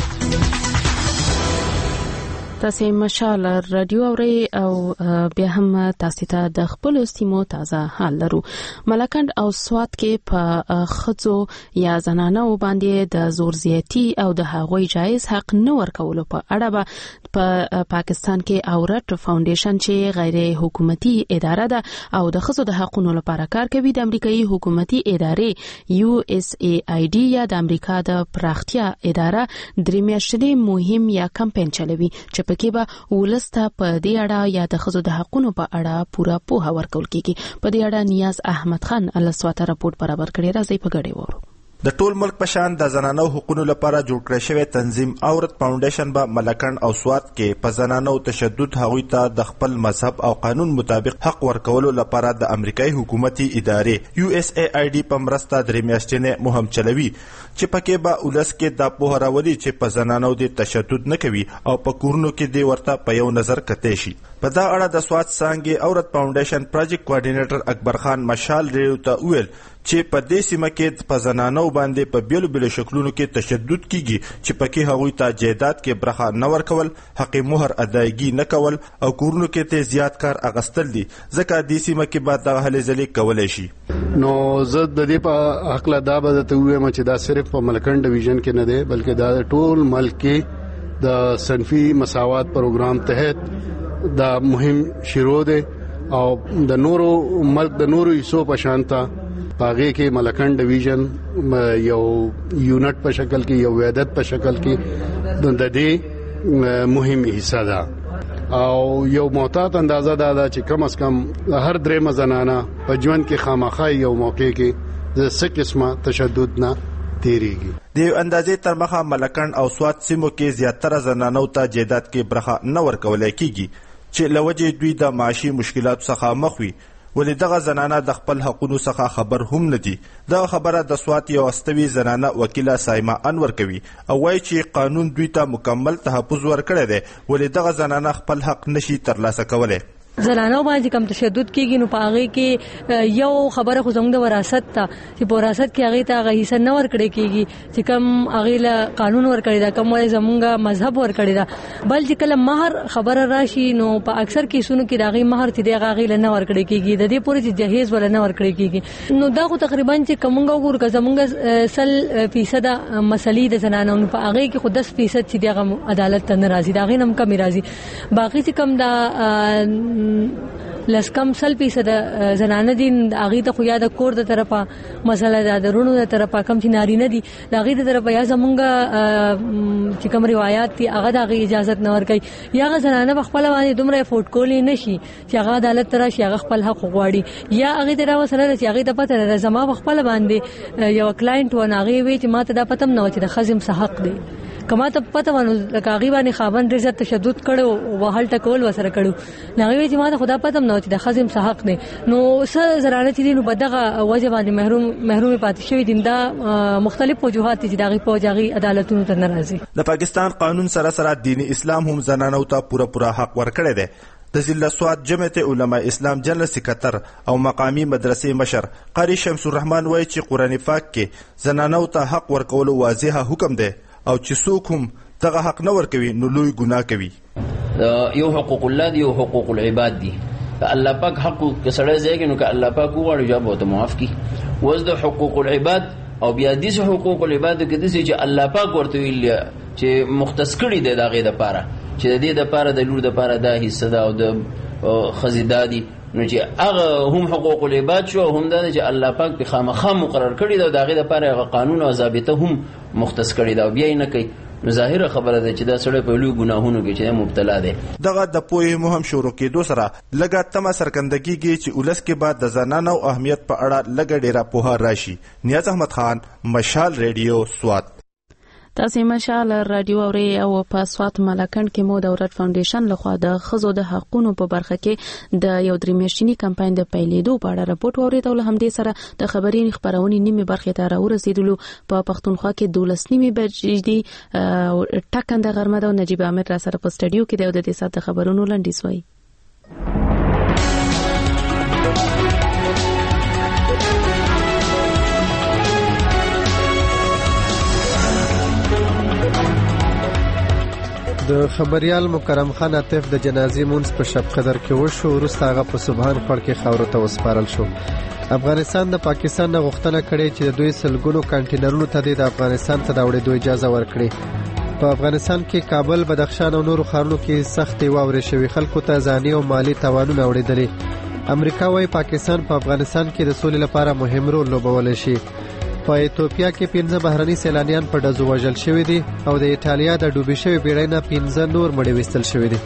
تاسو مشال رادیو اورئ او بیا هم تاسو ته د خپل سیمو تازه حال لرو. ملکند او سوات کې په خځو یا زنانو باندې د زور زیاتی او د هغوی جایز حق نه ورکولو په اړه به په پاکستان کې اورټ فاونډیشن چې غیر حکومتي اداره ده او د خځو د حقوقو لپاره کار کوي د امریکایي حکومتي ادارې یو اس ای آی ډي یا د امریکا د پراختیا اداره درې میاشتې مهم یا کمپاین چلوي چې پکې به ولسته په دې اړه یا د خځو د حقوقو په اړه پوره پوهه ورکول کیږي. په دې اړه نیاز احمد خان السواته راپورټ برابر کړی. راځي په ګډه وورو. د ټول ملک په شان د زنانو حقوقو لپاره جوړ کړی شوی تنظیم اورت فاونډیشن به ملکند او سوات کې په زنانو تشدد هغوی ته د خپل مذهب او قانون مطابق حق ورکولو لپاره د امریکایي حکومتي ادارې یو اس ای آی ډي په مرسته درې میاشتې مهم چلوي چې پکې به ولس کې دا پوهه راولي چې په زنانو د تشدد نه کوي او په کورونو کې دی ورته په یو نظر کتې شي. په دا اړه د سوات څانګې اورت فاونډیشن پروجیکټ کوارډینیټر اکبر خان مشال ریو ته ویل چې په دې سیمه کې په زنانو باندې په بیلو بیلو شکلونو کې تشدد کیږي چې پکې هغوی ته جایداد کې برخه نه ورکول، حق مهر ادایګي نه کول او کورونو کې ته زیات کار اغستل دي ځکه دې سیمه کې بعد د هلې ځلې کولای شي. نو زه د دې په حق لا دا به ته وایم چې دا صرف په ملکند ډیویژن کې نه دی بلکې دا ټول ملک کې د صنفي مساوات پروګرام تحت دا مهم شروع دی او د نورو ملک د نورو حصو په شانتا پاغه کې ملکند ډیویژن یو یونټ په شکل کې یو وحدت په شکل کې د دې مهم حصہ ده او یو معتاد اندازه ده چې کم از کم هر درې مزنانه په ژوند کې خامخا یو موقع کې د څه قسمه تشدد نه تیریږي. د اندازې تر مخه ملکند او سوات سیمو کې زیاتره زنانو ته جایداد کې برخه نه ورکول کیږي چې لوجه دوی د معاشي مشکلات څخه مخ وي ولې دغه زنانه د خپل حقوقو څخه خبر هم نه دي. دا خبره د سوات یو استوي زنانه وکیله سایما انور کوي او وایي چې قانون دوی ته مکمل تحفظ ورکړی دی ولې دغه زنانه خپل حق نشي ترلاسه کولی. زنانو باندې کم تشدد کیږي نو پاغه کې یو خبره خو زموږ د وراثت ته چې په وراثت کې هغه ته هغه حصہ نه ورکړي کیږي چې کم هغه له قانون ورکړي دا کم وایي زموږ مذهب ورکړي دا بل چې کله مہر خبره راشي نو په اکثر کیسونو کې داغي مہر چې دغه هغه له نه ورکړي کیږي د دې پورې چې جهیز ولا نه ورکړي کیږي نو دا خو تقریبا چې کومګه وګور که زموږ سل فیصد مسلې د زنانو په هغه کې خو دس فیصد چې دغه عدالت ته ناراضي داغي نم کم راضي باقي چې کم دا لسکم سل فیصد زنانه دي هغه ته خو یا د کور د طرفه مسله د درونو د طرفه کم چې نارینه دي هغه د طرفه یا زمونږه چې کوم روایت دي هغه د اجازه نه ورکي یا زنانه خپل باندې دومره افورد کولی نشي چې هغه عدالت تر شي هغه خپل حق غواړي یا هغه د راوسره چې هغه ته پته نه زما خپل باندې یو کلاینټ و نه غي وي چې ماته دا پتم نه و چې د خزم څه حق دی کما ته پته ونه لکه غیبانی خاوند رضا تشدد کړو وهل ټکول وسره کړو نه وی چې ما ته خدا پته نه و چې د خزم څه حق دی نو سره زرانه چې نو بدغه وجه باندې محروم محروم پاتې شوی دي دا مختلف وجوهات دي چې دغه پوجاغي عدالتونو ته ناراضي. د پاکستان قانون سره سره دینی اسلام هم زنانو ته پوره پوره حق ورکړی دی. د ضلع سوات جمعیت علماء اسلام جنرال سکرټر او مقامی مدرسې مشر قاری شمس الرحمن وایي چې قرآن پاک کې زنانو ته حق ورکول واضح حکم دی او چې څوک هم دغه حق نه ورکوي نو لوی ګناه کوي. یو حقوق الله دی او حقوق العباد دی. الله پاک حق کسړه ځایږي نو که الله پاک وغواړي جواب وته معاف کی. وز د حقوق العباد او بیا د حقوق العباد کې د چې الله پاک ورته ویل چې مختص کړي دی دغه د پاره چې د دې د پاره د لور د پاره د حصہ دا او د خزیدادي نو چې هغه هم حقوق العباد شو هم دا چې الله پاک په خامخا مقرر کړی دا دغه لپاره قانون او ضابطه هم مختص کړی دا بیا نه کوي نو ظاهره خبره ده چې دا سړی په لوی ګناهونو کې چې مبتلا دی. دغه د پوهې مهم شروع کېدو سره لږه تمه څرګندګي چې ولس کې بعد د زنانو اهمیت په اړه لږه ډیره پوهه راشي. نیاز احمد خان، مشال ریډیو، سوات. تاسو مشال رادیو اوري او په سوات ملکند کې مو د اورټ فاونډیشن لخوا د خزو د حقوقو په برخه کې د یو درې میاشتنی کمپاین د پیلېدو په اړه راپورټ اوریدل. هم دې سره د خبري خبرونې نیمه برخه ته راورسېدلو. په پښتونخوا کې دولس نیمه بجې دی ټاکنده غرمه د نجیب امیر را سره په سټډیو کې د دې سات خبرونو لنډیز وای. د خبريال مکرم خان عاطف د جنازې مونږ په شب قدر کې وشو. وروسته هغه په سبحان خړ کې خاورو ته وسپارل شو. افغانستان د پاکستان نه غوښتنه کړې چې د دوی سلګونو کانټینرونو ته د افغانستان ته د وړېدو اجازه ورکړي. په افغانستان کې کابل، بدخشان او نورو ښارونو کې سختې واورې شوې. خلکو ته ځاني او مالی تاوانونه اورېدلې. امریکا وايي پاکستان په افغانستان کې د سولې لپاره مهم رول لوبولی شي. په ایتوپیا کې پنځه بهرني سیلانیان په ډزو وژل شوي دي او د ایټالیا د ډوبې شوې بیړۍ نه پنځه نور مړي ویستل شوي دي.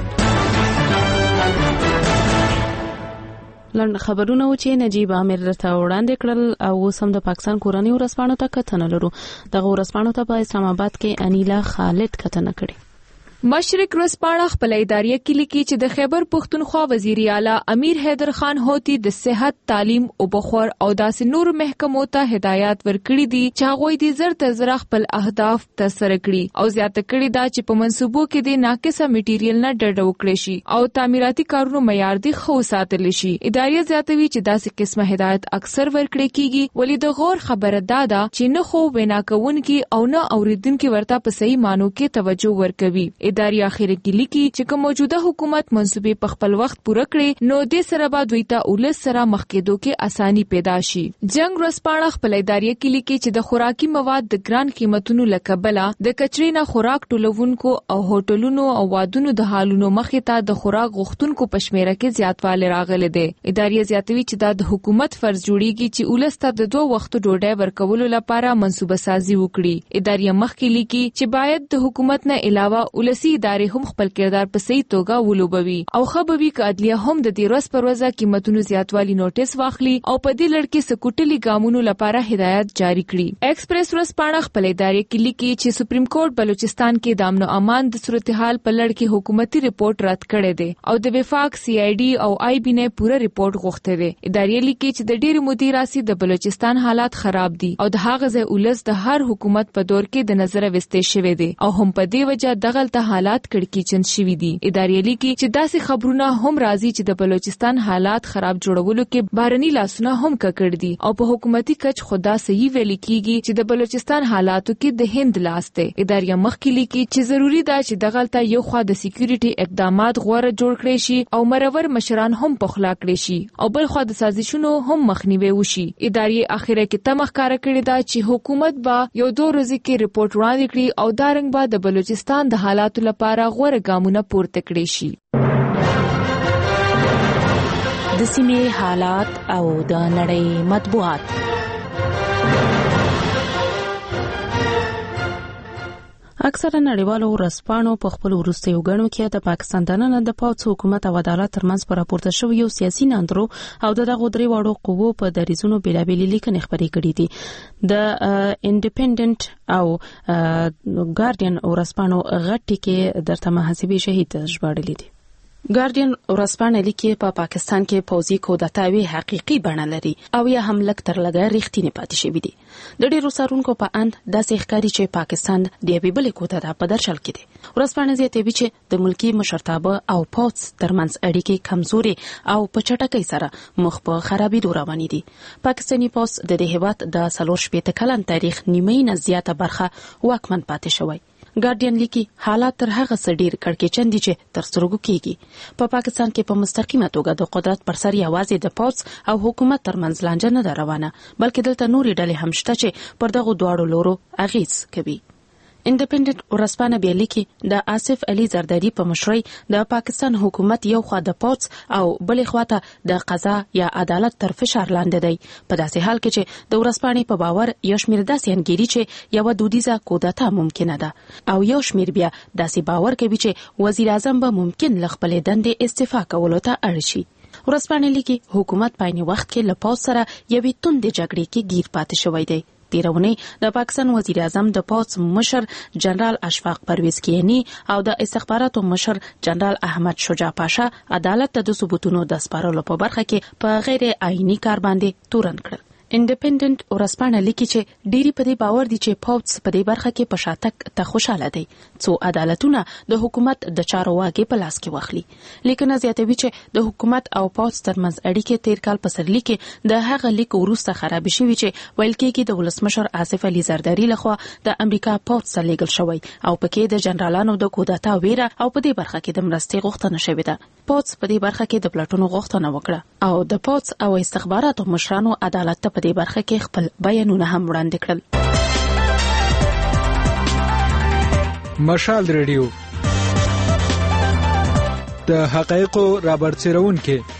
لند خبرونه و چې نجیب امیر ته وړاندې کړل او سم د پاکستان کورنۍ ورسپانو ته کتنه لرو. دغه ورسپانو ته په اسلام آباد کې انیلا خالد کتنه کړي. مشرق ورځپاڼه خپل ادارې کې لیکي چې د خیبر پښتونخوا وزیر اعلی امیر حیدر خان هوتی د صحت، تعلیم او بخور او داسې نور محکمو ته هدایات ورکړي دي چې هغه د زر تر زر خپل اهداف ترسره کړي او زیاته کړي دا چې په منصوبو کې د ناقصه میټیریل نه ډډه وکړي شي او تعمیراتي کارونو معیار دي خو ساتل شي. ادارې زیاتوي چې داسې قسمه هدایت اکثر ورکړي کیږي ولې د غور خبره دادا چې نه خو وینا کوونکي او نه اوریدونکي ورته په صحیح مانو کې توجه ورکوي. ادارې اخر کې لیکي چې کوم موجوده حکومت منصوبې په خپل وخت پوره کړي نو د سره به دوی ته اولس سره مخ کېدو کې اساني پیدا شي. جنگ ورځپاڼه خپل ادارې کې لیکي چې د خوراکي مواد د ګران قیمتونو لکبله د کچري نه خوراک ټولونکو او هوټلونو او وادونو د حالونو مخې ته د خوراک غوښتونکو په شمیره کې زیاتوالی راغلی دی. ادارې زیاتوي چې دا د حکومت فرض جوړیږي چې اولس ته د دوه وختو ډوډۍ ورکولو لپاره منصوبه سازي وکړي. ادارې مخکې لیکي چې باید د حکومت نه علاوه ولسی ادارې هم خپل کردار په صحیح توګه ولوبوي او خبري ک عدلیه هم د دې ورځ پر ورځ قیمتونو زیاتوالی نوټیس واخلي او په دې لړ کې سکوټلي ګامونو لپاره هدایت جاری کړي. ایکسپریس ورځپاڼه خپل ادارې کې لیکي چې سپریم کورټ بلوچستان کې د امن او امان د صورتحال په لړ کې حکومتي ریپورت رد کړی دی او د وفاق سی آی ډي او آی بي نه پوره ریپورت غوښته دی. ادارې لیکي چې د ډېر مودې راسي د بلوچستان حالات خراب دي او د هغه ځای ولس د هر حکومت په دور کې د نظر وستې شوی دی او هم په دې وجه دغلت حالات کړکېچن شوي دي. ادارې لیکي چې داسې خبرونه هم راځي چې د بلوچستان حالات خراب جوړولو کې بهرني لاسونه هم ککړ دي او په حکومتي کچ خدا صحیح ویل کیږي چې د بلوچستان حالاتو کې د هند لاس دی. ادارې مخکې لیکي چې ضروری ده چې دغلت یو خوا د سکیورټي اقدامات غوړه جوړ کړي شي او مرور مشران هم پخلا کړي شي او بل خوا د سازشونو هم مخنیوي وشي. ادارې اخیره کې تمخ کار کړی دا چې حکومت با یو دوه ورځې کې ریپورت وړاندې کړي او دارنګ با د بلوچستان د حالاتو لپاره غوړه ګامونه پورته کړي شي. د سیمې حالات او د نړۍ مطبوعات. اکثره نړیوالو ورځپاڼو په خپل وروستیو غړو کې د پاکستان دننه د پوځ حکومت او عدالت ترمنځ پر راپورته شوی یو سیاسي ناندرو او دغه درې واړو قوو په دریزونو بیلابېلې لیکنې خبرې کړې دي. د انډیپندنت او ګارډین ورځپاڼو غټي کې درته محاسبې شهید ژباړلې دي. ګارډین ورځپاڼه لیکي په پاکستان کې پوځي کودتاوی حقيقي بڼه لري او یا هم لک تر لګا رښتینی پاتې شوی دي. د ډیرو سرونکو په اند داسې ښکاري چې پاکستان د یوې بلې کودتا په درشل کې دی. ورځپاڼه زیاتوي چې د ملکی مشرتابه او پوځ ترمنځ اړیکې کمزوري او په چټکۍ سره مخ په خرابېدو روانې دي. پاکستاني پوځ د دې هیواد د څلور شپېته کلن تاریخ نیمه نه زیاته برخه واکمن پاتې شوی. ګارډین لیکي حالات تر هغه سړیر کړکېچن دي چې تر سترګو کېږي. په پا پاکستان کې په مستقیمه توګه د قدرت پر سر یوازې د پوځ او حکومت ترمنځ لانجه نه ده روانه بلکې دلته نورې ډلې هم شته چې پر دغه دواړو لورو اغیز کوي. انډیپندنت ورځپاڼه بیا لیکي د آصف علي زرداری په مشرۍ د پاکستان حکومت یو خوا د پوځ او بلې خواته د قضا یا عدالت تر فشار لاندې دی. په داسې حال کې چې د ورځپاڼې په باور یو شمېر داسې انګیري چې یو دودیزه کودتا ممکنه ده او یو شمېر بیا داسې باور کوي چې وزیر اعظم به ممکن له خپلې دندې استعفا کولو ته اړ شي. ورځپاڼه لیکي حکومت په عین وخت کې له پوځ سره یوې توندې جګړې کې گیر پاتې شوی دی. تیرونې د پاکستان وزیر اعظم د پوځ مشر جنرال اشفاق پرویز کینی او د استخباراتو مشر جنرال احمد شجاع پاشا عدالت ته د ثبوتونو د سپارلو په برخه کې په غیر آئینی کار باندې تورن کړل. انډیپندنت ورسپانه لیکي چې ډيري په دې باور دي چې پوز په دې برخه کې په شاتک ته خوشاله دي څو عدالتونه د حکومت د چارو واګي په لاس کې واخلي. لیکن زیاتوي چې د حکومت او پوز ترمنځ اړیکې تیر کال په سرلی کې د هغه لیک وروسته خراب شوي چې ویل کېږي د ولسمشر آصف علي زرداری لخوا د امریکا پوز سره لیږل شوی او پکې د جنرالانو د کودتا ویره او په دې برخه کې د مرستې غوښتنه شوې ده. پوز په دې برخه کې د پلاټونو غوښتنه وکړه او د پوز او استخباراتو مشرانو عدالت ته په دې برخه کې خپل بیانونه هم وړاندې کړل. مشال ریډیو د حقایقو رابرسېرون کې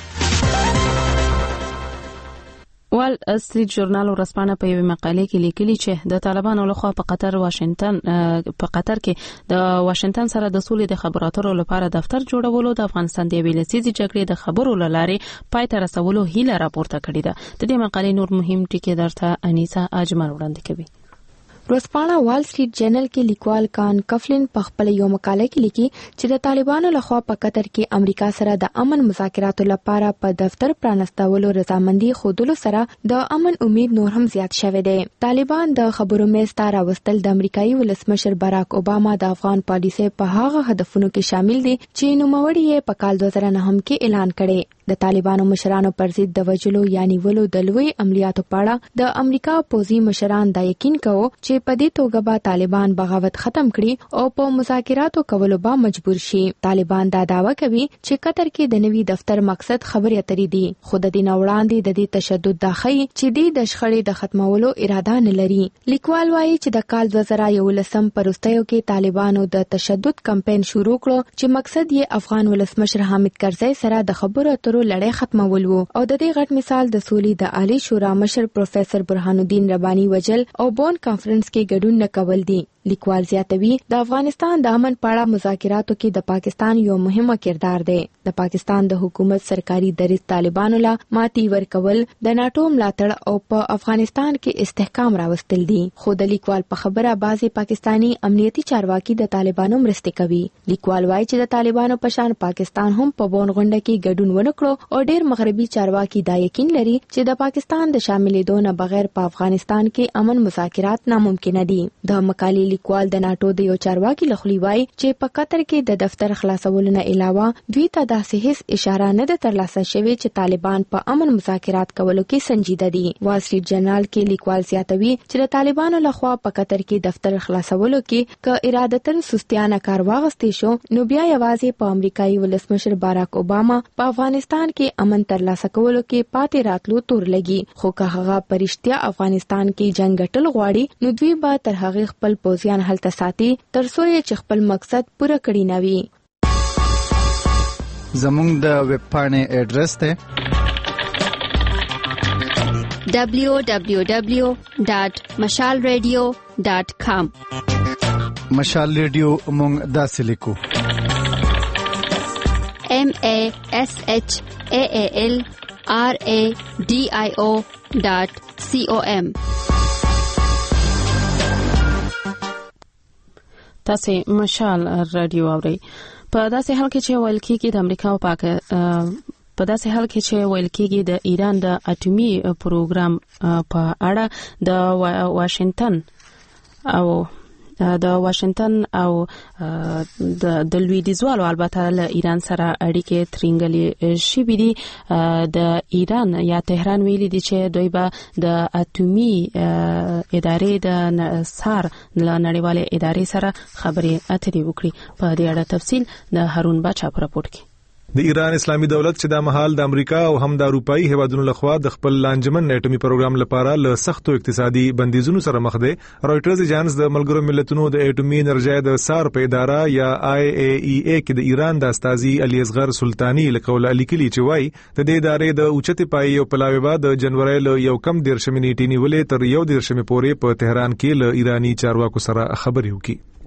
وال ستریټ ژورنال ورسپانه په یوه مقاله کې لیکلي چې د طالبانو لخوا په قطر واشنگټن په قطر کې د واشنگټن سره د سولې د خبرو اترو لپاره دفتر جوړولو د افغانستان د ویلسيزي جګړې د خبرو لاره پای ته رسولو هیله راپورته کړې ده. د دې مقالې نور مهم ټکي درته انیسا اجمل وړاندې کوي. ورځپاڼه وال سټریټ جرنل کې لیکوال کان کفلن په خپل یو مقاله کې لیکي چې د طالبانو لخوا په قطر کې امریکا سره د امن مذاکراتو لپاره په دفتر پرانستولو رضامندي خودلو سره د امن امید نور هم زیات شوه دی. طالبان د خبرو مېز ته راوستل د امریکایي ولسمشر باراک اوباما د افغان پالیسي په هغه هدفونو کې شامل دي چې نوموړی یې په کال دوه زره نهم کې اعلان کړي. د طالبانو مشرانو پر ضد د وجلو یعنی ولو د لوی عملیاتو په اړه د امریکا پوځي مشران دا یقین کوي چې په دې توګه به طالبان بغاوت ختم کړي او په مذاکراتو کولو به مجبور شي. طالبان دا دعوه کوي چې قطر کې د نوي دفتر مقصد خبرې اترې دي خو د دې وړاندې د دې تشدد داخلي چې د شخړې د ختمولو اراده نه لري. لیکوال وايي چې د کال دوه زره یولسم پرستیو کې طالبانو د تشدد کمپاین شروع کړ چې مقصد یې افغان ولسمشر حامد کرزی سره د خبرو اترو لړۍ ختمول وو او د دې غټ مثال د سولې د عالی شورا مشر پروفیسور برهان الدین ربانی وجل او بون کانفرنس کې ګډون نه کول دي. لیکوال زیاتوي د افغانستان د امن په اړه مذاکراتو کې د پاکستان یو مهمه کردار دی. د پاکستان د حکومت سرکاري دریځ طالبانو لا ماتي ورکول د ناتو ملاتړ او په افغانستان کې استحکام راوستل دي. خو د لیکوال په خبره بعضي پاکستانی امنیتي چارواکي د طالبانو مرسته کوي. لیکوال وايي چې د طالبانو په شان پاکستان هم په بون غونډه کې ګډون ونکړو او ډېر مغربي چارواکي دا یقین لري چې د پاکستان د شاملېدو نه بغیر په افغانستان کې امن مذاکرات ناممکن دي. د مقالې لیکوال د ناتو د یو چارواکي لخوا وایي چې په قطر کې د دفتر خلاصولو نه علاوه دوی ته داسې هیڅ اشاره نه ده ترلاسه شوې چې طالبان په امن مذاکرات کولو کې سنجیده دي. وال سټریټ جرنال کې لیکوال زیاتوي چې د طالبانو لخوا په قطر کې دفتر خلاصولو کې ک ارادتن سستیانه کار واغستې شو نو بیا یوازې په امریکایي ولسمشر باراک اوباما په افغانستان کې امن ترلاسه کولو کې پاتې راتلو تور لګي. خو که هغه پرشتیا افغانستان کې جنگ ټل غواړي نو دوی به تر هغه خپل پوځیان هلته ساتي تر څو چې خپل مقصد پوره کړی نه وي. زموږ د ویب پاڼې اډرس ته دبلیو دبلیو دبلیو ډاٹ مشال ریډیو ډاٹ کام. مشال ریډیو موږ داسې لیکو ایم ای ایس ایچ ای ای ایل آر ای ډي آی او ډاٹ سی او ایم. تاسو مشال رادیو اورئ. په داسې حال کې چې ویل کېږي د امریکا او پاک په داسې حال کې چې ویل کېږي د ایران د اټومي پروګرام په اړه د واشنگټن او د واشنگټن او د د لویدیځوالو البته له ایران سره اړیکې ترنګلې شوې دي. د ایران یا تهران ویلي دي چې دوی به د اټومي ادارې د سار له نړیوالې ادارې سره خبرې اترې وکړي. په دې اړه تفصیل د هارون باچا په راپور کې. د ایران اسلامي دولت چې د مهال د امریکا او هم د اروپאי هیوادونو لخوا د خپل لانجمن اټومي پروګرام لپاره له سختو اقتصادي بندیزونو سره مخ دی. رويټرز اجانس د ملګرو ملتونو د اټومي انرژي د سار په اداره یا آی ای ای ای کې د ایران د استاذي علي اصغر سلطاني لکول الیکلی چې وای د دې ادارې د اوچته پای او پلاوی بعد د جنوري له یو کم ډیر شمنې ټینی ولې تر یو ډیر شمې پورې په تهران کې له ایرانی چارواکو سره خبرې وکړي.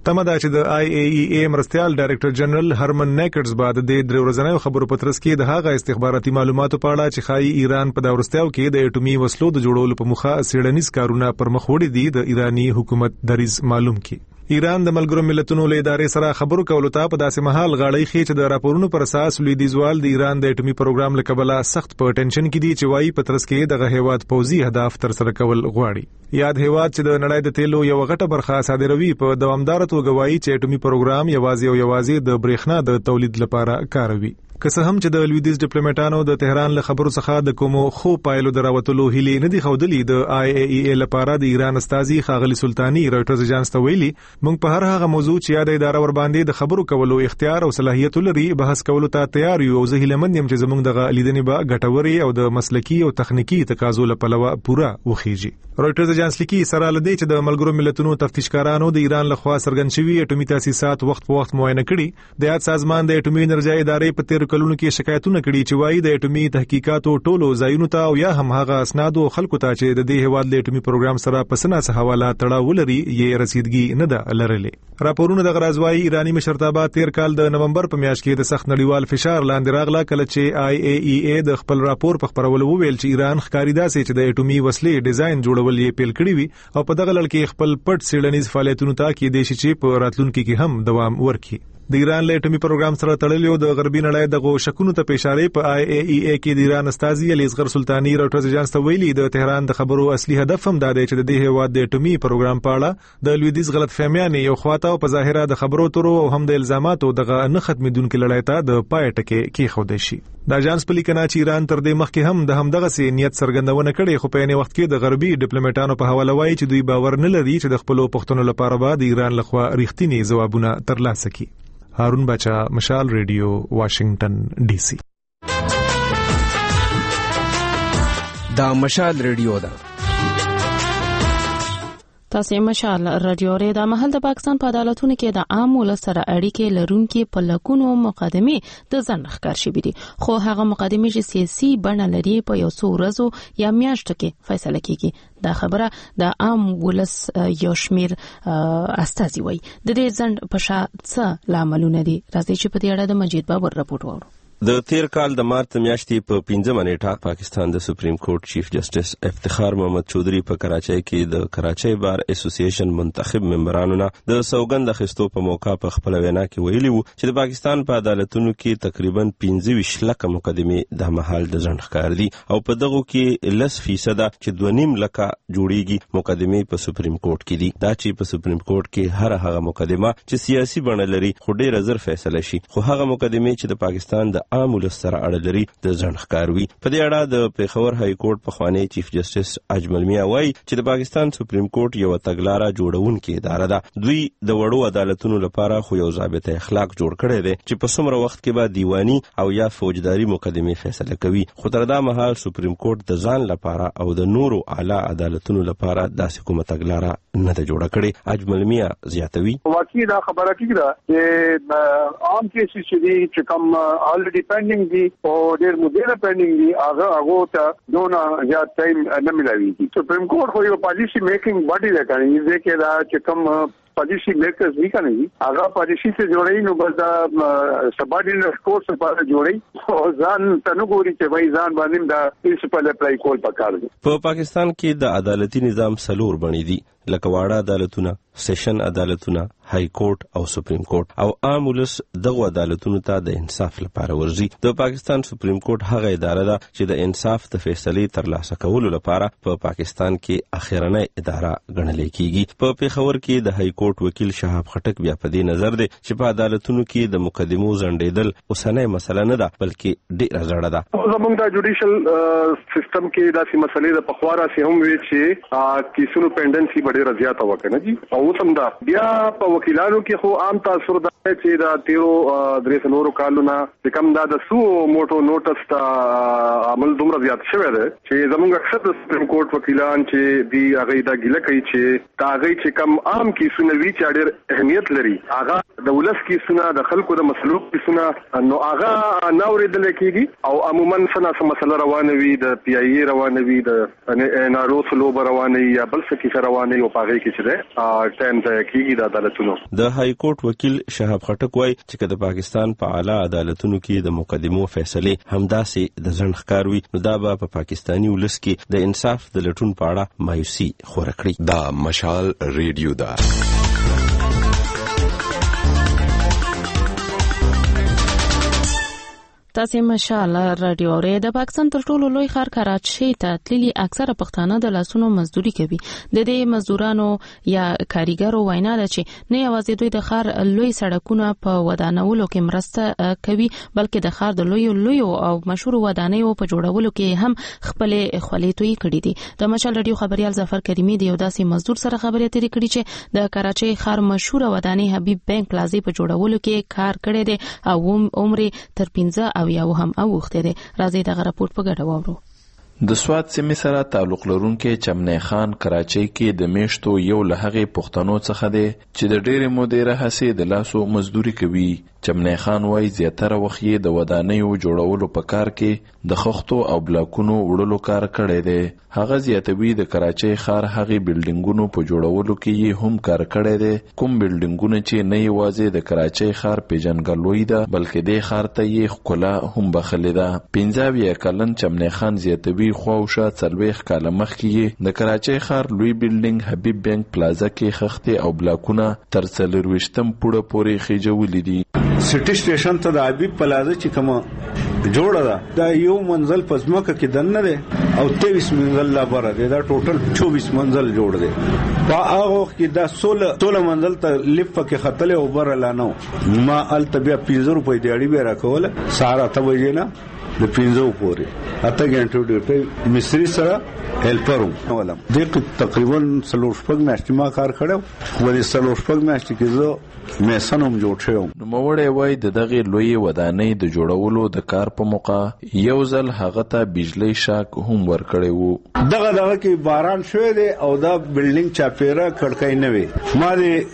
تمه ده چې د آی ای ای ای مرستيال ډایریکټر جنرال هرمن نیکرز بعد د درې ورځې خبرو پترس کې د هغه استخباراتي معلوماتو په اړه چې خایي ایران په دا ورستیاو کې د اټومي وسلو د جوړولو په مخه سیړنیز کارونه پر مخ وړي دي د ایرانی حکومت دریز معلوم کی ایران د ملګرو ملتونو له ادارې سره خبرو کولو ته په داسې مهال غاړی خي چې د راپورونو پر اساس لویدیځوال د ایران د اټومي پروګرام له کبله سخت په ټینشن کې دي چې وايي پترس کې دغه هیواد پوزي هدف تر سره کول غواړي یاد هیواد چې د نړۍ د تیلو یو غټه برخه صادروي په دوامدار توګه وايي چې اټومي پروګرام یوازې او یوازې د برېښنا د تولید لپاره کاروي که څه هم چې د لویدیځ ډیپلوماټانو د تهران له خبرو څخه د کومو خو پایلو دراوتلو هلي نه دي خودلی د آی ای ای ای لپاره د ایران استازي خاغلی سلطانی رويټرز اژانس ته ویلي موږ په هر هغه موضوع چې یاد اداره ور باندې د خبرو کولو اختیار او صلاحیت لري بحث کولو ته تیار یو او زه هیلمن یم چې زموږ دغه لیدنې به ګټوري او د مسلکی او تخنیکی تقاضو لپاره پوره وخیږي رويټرز اژانس لیکي سره لدی چې د ملګرو ملتونو تفتیشکارانو د ایران لخوا څرګند شوی اټومي تاسیسات وخت په وخت معاینه کړي د یاد سازمان د اټومي انرژي ادارې په تیر کلونو کې شکایتونه کړي چې وايي د اټومي تحقیقاتو ټولو ځایونو ته او یا هم هغه اسناد او خلکو ته چې د دې هواد له اټومي پروګرام سره په سناسه حواله تړاو لري یې رسیدګي نه ده لرلې راپورونه د غرازوای ایرانی مشرتابه تیر کال د نومبر په میاشت کې د سخت نړیوال فشار لاندې راغله کله چې آی ای ای ای د خپل راپور په خبرولو وویل چې ایران ښکاری داسې چې د اټومي وسلې ډیزاین جوړول یې پیل کړی وي او په دغه لړ کې خپل پټ سیړنیز فعالیتونو ته کې د شي په راتلونکو کې هم دوام ورکړي د ایران له اټومي پروګرام سره تړلیو د غربي نړۍ دغه شکونو ته پېښارې په آی ای ای ای کې د ایران استازي علی اصغر سلطانی رويټرز اژانس ته ویلي د تهران د خبرو اصلي هدف هم دا دی چې د دې هیواد د اټومي پروګرام په اړه د لویدیځ غلطفهمیانې یو خواته او په ظاهره د خبرو ترو او هم د الزاماتو دغه نه ختمېدونکو لړۍ ته د پای ټکی کې خوده شي د اژانس په لیکنه چې ایران تر دې مخکې هم د همدغه سي نیت څرګندونه کړې خو په یوه وخت کې د غربي ډیپلوماټانو په حواله وایي چې دوی باور نه لري چې د خپل پښتنو لپاره به د ایران لخوا ریښتینی ځوابونه ترلاسه کړي هارون بچا مشال ریډیو واشنگټن ډي سي دا مشال ریډیو ده تاسو مشال رادیو ری د محل د پاکستان په عدالتونو کې د عام ولس سره اړیکې لرونکي په لکونو مقدمې د ځن ښکار شوې دي خو هغه مقدمې چې سیاسي بڼه لري په یو څو ورځو یا میاشتو کې فیصله کیږي دا خبره د عام ولس یو شمیر استازي وایي د دې ځن په شا څه لاملونه دي راځي چې په دې اړه د مجید بابر راپور وورو د تیر کال د مارچ میاشتې په پنځمه نیټه پاکستان د سپریم کورټ چیف جسټس افتخار محمد چودھری په کراچۍ کې د کراچۍ بار اسوسییشن منتخب ممبرانو نه د سوګند اخیستو په موقع په خپل وینا کې ویلي وو چې د پاکستان په عدالتونو کې تقریبا پنځه ویشت لکه مقدمې د مهال د ځنډ ښکار دي او په دغه کې لس فیصد چې دوه نیم لکه جوړیږي مقدمې په سپریم کورټ کې دي دا چې په سپریم کورټ کې هر هغه مقدمه چې سیاسي بڼه لري خو ډېر زر فیصله شي خو هغه مقدمې چې د پاکستان د عام ولس سره اړه لري د ځنډ ښکاروي په دې اړه د پیښور های کورټ پخوانی چیف جسټس اجمل میاں وایي چې د پاکستان سپریم کورټ یو تګلارې جوړونکې اداره ده دوی د وړو عدالتونو لپاره خو یو ضابطه اخلاق جوړ کړی دی چې په څومره وخت کې به دیوانی او یا فوجداري مقدمې فیصله کوي خو تر دا مهال سپریم کورټ د ځان لپاره او د نورو اعلی عدالتونو لپاره داسې کومه تګلارې نه ده جوړه کړې اجمل میاں زیاتوي واقعي دا خبره کیږي چې عام کیسز چې کوم الریډي پینډینګ دي او ډېر مودې پینډینګ دي هغه هغه ته دونه زیات ټایم نه ملوي سپریم کورټ خو یو پالیسی میکینګ باډي ده کنه یې کې دا چې کوم پالیسی میکرز وی کنه هغه پالیسی ته جوړی نو بس دا سبارډینیټ کورس لپاره جوړی او ځان تنو ګوري چې وای ځان باندې دا پرنسپل اپلای کول پکار دي په پاکستان کې د عدالتي نظام سلور بڼې دي لکه واړه عدالتونه سیشن عدالتونه های کورټ او سپریم کورټ او عام ولس دغه عدالتونو ته د انصاف لپاره ورځي د پاکستان سپریم کورټ هغه اداره ده چې د انصاف د فیصلې ترلاسه کولو لپاره په پاکستان کې اخیرنۍ اداره ګڼل کیږي په پیښور کې د های کورټ وکیل شهاب خټک بیا په دې نظر دی چې په عدالتونو کې د مقدمو ځنډېدل اوسنۍ مسله نه ده بلکې ډېره زړه ده زموږ د جوډیشل سیستم کې داسې مسلې د پخوارا سي هم وی چې کیسونو پینډنسي ډېره زیاته وکړه جی او سم دا بیا په وکیلانو کې خو عام تاثر دا چې دا تیرو درې سنورو کالونه چې کوم دا د سو موټو نوټس ته عمل دومره زیات شوی دی چې زموږ اکثر د سپریم کورټ وکیلان چې دی هغه دا ګیله کوي چې دا هغه چې کوم عام کیسونه وی چې ډېر اهمیت لري هغه د ولس کیسونه د خلکو د مسلو کیسونه نو هغه نه اوریدل کیږي او عموما څنګه څه مسله روانه وي د پی ای ای روانه وي د ان ار او سلو روانه یا بل څه کې روانه او پاغې کې چې ټایم ځای کیږي د عدالتونو. د های کورټ وکیل شهاب خټک وایي چې د پاکستان په اعلی عدالتونو کې د مقدمو فیصله همداسې د ځن ښکاروي نو دا به په پاکستاني ولس کې د انصاف د لټون په اړه مایوسي خوره کړي. دا مشال ریډیو دا تاسو مشال رادیو اورئ. د پاکستان تر ټولو لوی ښار کراچۍ ته تللي اکثره پښتانه د لاسونو مزدوري کوي. د دې مزدورانو یا کاریګرو وینا ده چې نه یوازې دوی د ښار لوی سړکونو په ودانولو کې مرسته کوي بلکې د ښار د لوی لوی او مشهور ودانیو په جوړولو کې هم خپل خلیتوي کړي دي. د مشال رادیو خبريال ظفر کریمي د یو داسې مزدور سره خبرې اترې کړې چې د کراچۍ ښار مشهور ودانۍ حبیب بانک پلازا په جوړولو کې کار کړی دی او عمر تر پنځه او یو هم اوخته دي. راځي دا راپورټ په ګډه واورو. د سواد سیمې سره تعلق لرونکي چمنی خان کراچۍ کې د میشتو یو له هغې پښتنو څخه دی چې د ډېرې مودې راهیسې د لاسو مزدوري کوي. چمنی خان وایي زیاتره وخت یې د ودانیو جوړولو په کار کې د خښتو او بلاکونو وړلو کار کړی دی. هغه زیاتوي د کراچۍ ښار هغې بلډینګونو په جوړولو کې یې هم کار کړی دی کوم بلډینګونه چې نه یوازې د کراچۍ ښار پیژندګلوي ده بلکې دې ښار ته یې ښکلا هم بخښلې ده. پنځه اویا کلن چمنی خان زیاتوي خواوشا څلوېښت کاله مخکې یې د کراچۍ ښار لوی بلډینګ حبیب بانک پلازا کې خښتې او بلاکونه تر څلرویشتم پوړه پورې خېجولي دي. سټي سټیشن ته د حبیب پلازا چې کومه جوړه ده دا یو منزل په ځمکه کې دننه ده او تیئیس منزل لا بره ده. دا ټوټل چوبیس منزل جوړ دی. په هغه وخت کې دا سوله سوله منزل ته لیفت کې خطلې او بره لا نو ما ال طبيعه پنځه روپۍ دیاړي به راکوله سارا ته وځي نه د پنځو پورې اته غنټو ډېر مصری سره هیلپرو ولم دغه تقریبا څلور شپږ میاشتې ما کار کړو خو د څلور شپږ میاشتې کې زه مې سنوم جوړ شوم. نو موړې وای د دغه لوی ودانۍ د جوړولو د کار په موقع یو ځل هغه ته بجلی شاک هم ورکړی وو. دغه دغه کې باران شوی دی او دا بلډینګ چاپیره کړکۍ نه وي. ما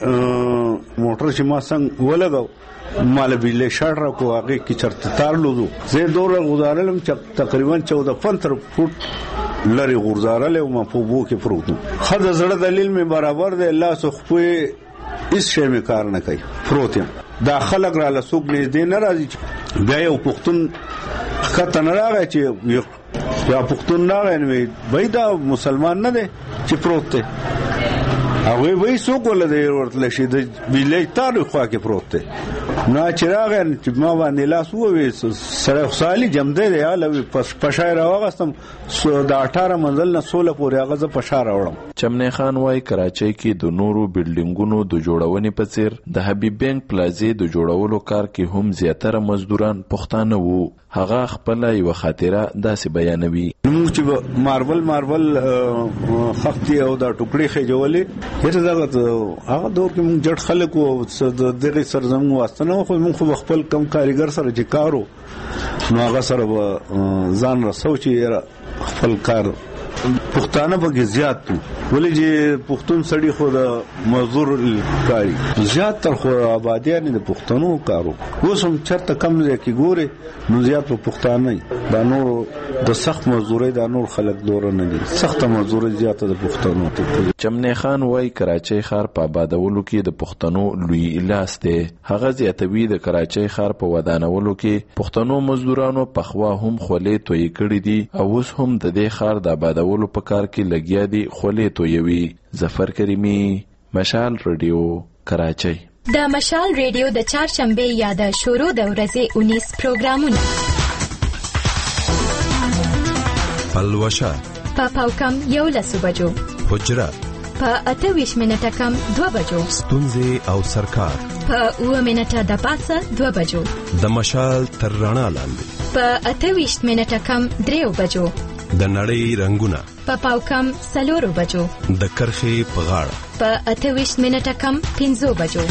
د موټر چې ما څنګه ولګاو مال بجلی شاټ را کو هغه کې چرته تار لودو زه دوره غزارلم چې تقریبا چودہ پندرہ فوټ لري غزارل او ما په بو کې پروت خد زړه دلیل می برابر دی الله سو خو اس شی می کار نه کوي پروت دا خلک را لسوق نږدې نه راځي بیا یو پښتون خطر نه راغی چې یا پښتون نه راغی وای دا مسلمان نه دی چې پروت دی هغه وای سوق ولدی ورتل شي د بجلی تار خو کې پروت دی. نو چې راغی چې ما باندې لاس ووي سره خالي جمده دی الوی پس پشای راوغستم د اټھارہ منزل نه سوله پورې هغه ز پشا راوړم. چمنی خان وای کراچۍ کې د نورو بلډینګونو د جوړونې په څیر د حبیب بانک پلازا د جوړولو کار کې هم زیاتره مزدوران پښتانه وو. هغه خپل یو خاطره داسې بیانوي. نو چې ماربل ماربل خختي او د ټوکړي خېجولې هیڅ دغه هغه دوه کې موږ جټ خلک او د دغه سرزمو واسطه نو خو موږ خپل کم کاریګر سره چې کارو نو هغه سره ځان رسو چې خپل کار پښتانه به زیات ولې چې پښتون سړي خو د مزدور کاری زیات تر خو آبادیان د پښتنو کارو اوس هم چرته کم ځای کې ګوري نو زیات په پښتانه دا نور د سخت مزدوري دا نور خلک دور نه دي سخت مزدوري زیات د پښتنو ته. چمنی خان وای کراچۍ ښار په آبادولو کې د پښتنو لوی لاس دی. هغه زیاتوي د کراچۍ ښار په ودانولو کې پښتنو مزدورانو پخوا هم خولې توي کړې دي او اوس هم د دې ښار د آباد ولو په کار کې لګیا دي خولې تویوي. ظفر کریمی مشال رادیو کراچۍ. د مشال رادیو د چهارشنبه یا د شروع د ورځې اونیس پروګرامونه پلوشا په پاوکم یو لسو بجو حجره په اته ویش منټه کم دوه بجو ستونزې او سرکار په اوه منټه د پاسه دوه بجو د مشال تر رڼا لاندې په اته ویش منټه کم دریو بجو د نړۍ رنگونه په پاوکم سلورو بجو د کرخې په غاړه په اته ویش منټه کم پنځو بجو.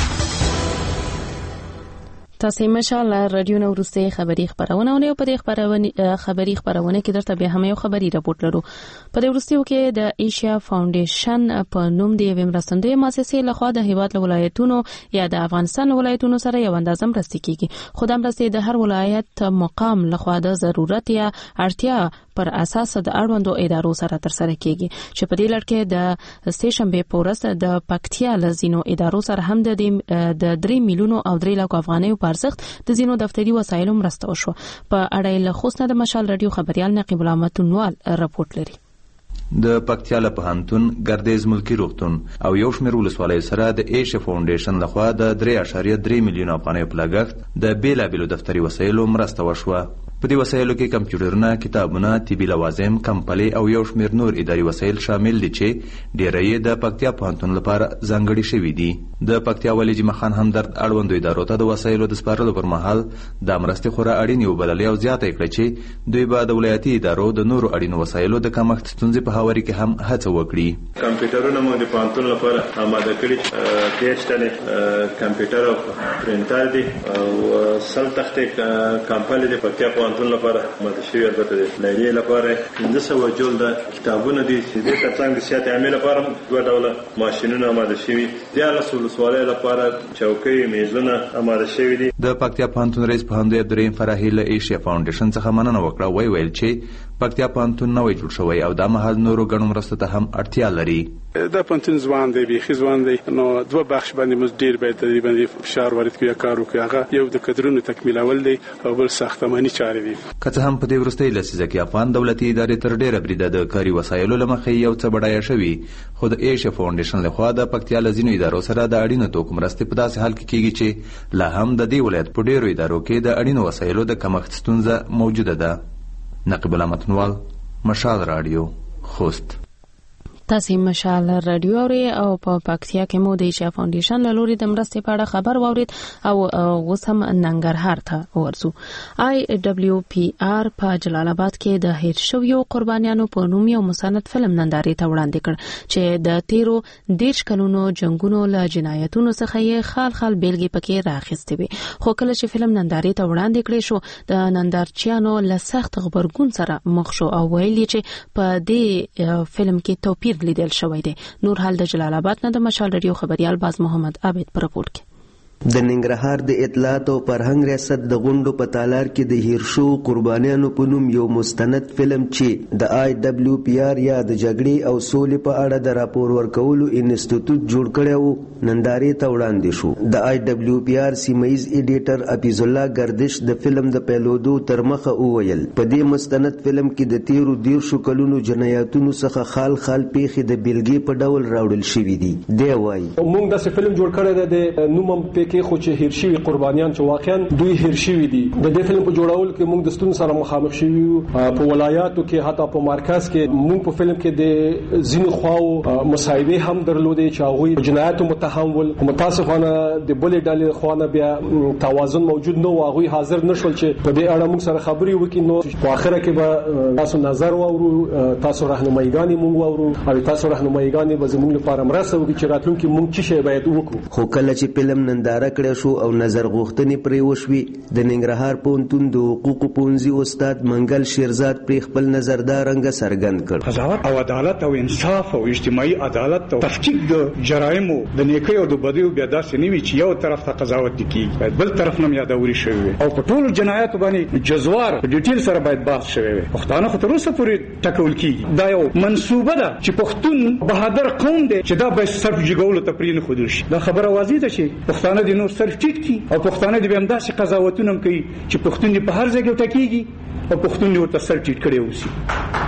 تاسو مشال رادیو نو ورسته خبري خبرونه او په دې خبرونه خبري خبرونه کې درته به هم یو خبري راپورټ لرو. په دې ورستیو کې د ایشیا فاونډیشن په نوم دی ویم رسندوی مؤسسې لخوا د هیواد ولایتونو یا د افغانستان ولایتونو سره یو اندازه مرستې کیږي. خو د مرستې د هر ولایت مقام لخوا د ضرورت یا اړتیا پر اساس د اړوندو ادارو سره ترسره کیږي چې په دې لړ کې د سه شنبه په ورځ د پکتیا لزینو ادارو سره هم د د درې میلیونو او درې لک افغانیو په ارزښت د زینو دفتري وسایلو مرسته وشو. په اړه له خوسته د مشال رادیو خبريال نقیب الله متنوال رپورت لري. د پکتیا له پوهنتون ګردیز ملکی روغتون او یو شمېر ولسوالیو سره د ایشه فاونډیشن لخوا د درې اعشاریه درې میلیونه افغانیو په لګښت د بیلابیلو دفتري وسایلو مرسته وشوه. په دې وسایلو کې کمپیوټرونه، کتابونه، طبي لوازم، کمپلې او یو شمېر نور اداري وسایل شامل دي چې ډیری یې د پکتیا پوهنتون لپاره ځانګړي شوي دي. د پکتیا والي جمعه خان همدرد اړوندو ادارو ته د وسایلو د سپارلو پر مهال د مرستې خورا اړینې وبللې او زیاته کړه چې دوی به د ولایتي ادارو د نورو اړینو وسایلو د کمښت ستونزې په هواري کې هم هڅه وکړي. کمپیوټرونه مو د پوهنتون لپاره آماده کړي، دېرش تنې کمپیوټر او پرنټر دي او سل تختې کمپلې د پکتیا پوهنتون لپاره آماده شوي. البته د لیلیې لپاره پنځه سوه جلده کتابونه دي چې دې ترڅنګ د صحت عامې لپاره دوه ډوله ماشینونه آماده شوي، دیارلس ولسوالیو لپاره چوکۍ، میزونه آماده شوي دي. د پکتیا پوهنتون رئیس پوهندوی عبدالرحیم فراهي له ایشیا فاونډیشن څخه مننه وکړه. وی ویل چې پکتیا پوهنتون نوی جوړ شوی او دا مهال نورو ګڼو مرستو ته هم اړتیا لري. دا پوهنتون ځوان دی، بیخي ځوان دی، نو دوه بخش باندې موږ ډېر باید د دې باندې فشار وارد کړو یا کار وکړو. هغه یو د کدرونو تکمیلول دی او بل ساختماني چارې دي. که څه هم په دې وروستۍ لسیزه کې افغان دولتي ادارې تر ډېره بریده د کاري وسایلو له مخې یو څه بډایه شوي، خو د ایشه فاونډیشن لخوا د پکتیا له ځینو ادارو سره د اړینو توکو مرستې په داسې حال کې کیږي چې لا هم د دې ولایت په ډېرو ادارو کې د اړینو وسایلو د کمښت ستونزه موجوده ده. نقیب الله متنوال، مشال رادیو، خوست. تاسو مشال رادیو اوري او په پکتیا کې مو د ایشیا فاونډیشن له لوري د مرستې په اړه خبر واورید او وسم ننګرهار ته ورسو. آی ډبلیو پی آر په جلال آباد کې د هیر شویو قربانیانو په نوم یو مسند فلم نندارې ته وړاندې کړ چې د تیرو دیرش کلونو جنگونو له جنایتونو څخه یې خال خال بیلګې پکې راخستې وي. خو کله چې فلم نندارې ته وړاندې کړی شو د نندارچیانو له سخت غبرګون سره مخ شو او ویلي چې په دې فلم کې توپیر لیدل شوی دی. نور حال د جلال آباد نه د مشال رادیو خبريال باز محمد عابد پر رپورت کې. د ننګرهار د اطلاعات او فرهنګ ریاست د غونډو په تالار کې د هیر شو قربانیانو په نوم یو مستند فلم چې د آی ډبلیو پی آر یا د جګړې او سولې په اړه د راپور ورکولو انسټیټیوټ جوړ کړی و نندارې ته وړاندې شو. د آی ډبلیو پی آر سیمایز ایډیټر حفیظ الله گردش د فلم د پیلودو تر مخه وویل په دې مستند فلم کې د تیرو دیرشو کلونو جنایتونو څخه خال خال پیښې د بیلګې په ډول راوړل شوي دي. دی وایي موږ داسې فلم جوړ کړی دی د نوم هم کې خو چې هیر شوي قربانیان چې واقعا دوی هیر شوي دي. د دې فلم په جوړولو کې موږ د ستونزو سره مخامخ شوي یو. په ولایاتو کې حتی په مرکز کې موږ په فلم کې د ځینو خواو مصاحبه هم درلودې چې هغوی جنایاتو متهم ول. متاسفانه د بلې ډلې خوانه بیا توازن موجود نه و، هغوی حاضر نشول چې په دې اړه موږ سره خبرې وکړي. نو په اخره کې به تاسو نظر واورو، تاسو راهنمایګانې موږ واورو او تاسو راهنمایګانې به زموږ لپاره مرسته وکړي چې راتلونکي موږ څه شی باید وکړو. خو کله چې فلم ننداره کړی شو او نظر غوښتنې پرې وشوي د ننګرهار پوهنتون د حقوقو پوهنځي استاد منګل شیرزاد پرې خپل نظر دا رنګه څرګند کړ. قضاوت او عدالت او انصاف او اجتماعي عدالت او تفکیک د جرایمو د نیکۍ او د بدیو بیا داسې نه وي چې یو طرف ته قضاوت کیږي، بل طرف نه یادوري شوی او په ټولو جنایاتو باندې جزوار په ډیټیل سره باید بحث شوی وي. پښتانه خو تر اوسه پورې ټکول کیږي. دا یو منسوبه ده چې پښتون بهادر قوم دی چې دا به صرف جګولو ته پرې نه ښودل شي. دا خبره واضح ده چې پښتانه د نور صرف ټیټ کی او پښتانه دې هم داسې قضاوتونه کوي چې پښتون دې په هر ځای کې ټکیږي او پښتون دې ورته سر ټیټ کړی اوسي.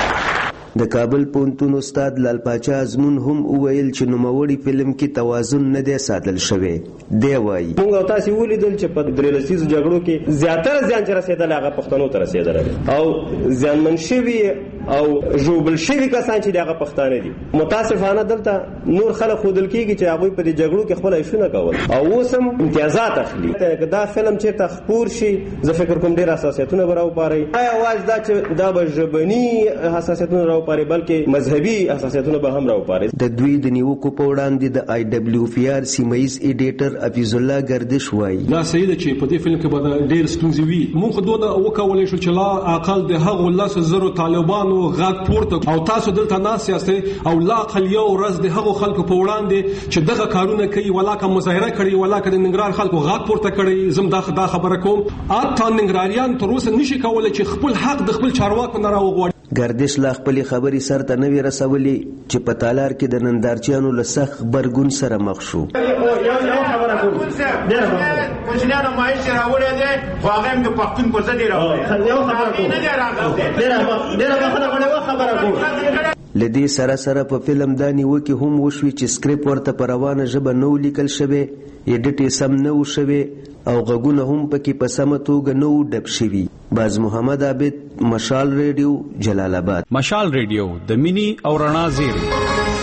د کابل پوهنتون استاد لال پاچا ازمون هم وویل چې نوموړي فلم کې توازن نه دی ساتل شوی. دی وایي موږ او تاسو ولیدل چې په درې لسیزو جګړو کې زیاتره زیان چې رسېدل هغه پښتنو ته رسېدل او زیانمن شوي او ژوبل شوي کسان چې هغه پښتانه دي. متاسفانه دلته نور خلک ښودل کېږي چې هغوی په دې جګړو کې خپل عیشونه کول او اوس هم امتیازات اخلي. دا فلم چېرته خپور شي زه فکر کوم ډېر حساسیتونه به راوپارئ. آیا واز دا چې دا به ژبني حساسیتونه راوپارئ راوپاري بلکې مذهبي حساسیتونه به هم راوپاري. د دوی د نیوکو په وړاندې د آی ډبلیو پی آر سیمایز ایډیټر حفیظ الله گردش وایي دا صحیح ده چې په دې فلم کې به ډېر ستونزې وي. موږ دوه وکولای شو چې لا عقل د هغو لس زرو طالبانو غږ پورته او تاسو دلته ناست یاستئ او لا عقل یو ورځ د هغو خلکو په وړاندې چې دغه کارونه کوي ولا که مظاهره کړي ولا که د ننګرهار خلکو غږ پورته کړي. زم دا دا خبره کوم اته ننګرهاریان تر اوسه نشي کولای چې خپل حق د خپل چارواکو نه راوغواړي. گردش لا خپل خبري سر ته نوی رسولي چې په تالار کې د نندارچیانو له سخت برګون سره مخ شو. یو خبره کوم ډېر کوچنیانو مایش راوړی دی خو هغه د پښتون په ځای راوړی. یو خبره کوم ډېر ډېر خبره کوم لدی سره سره په فلم دا نیوکه هم وشوي چې سکریپ ورته په روانه ژبه نو لیکل شوی، ایډیټ سم نه و شوی او غږونه هم پکې په سمه توګه نو ډب شوي. باز محمد عابد، مشال ریډیو، جلال آباد. مشال ریډیو د مینی او رڼا زیری.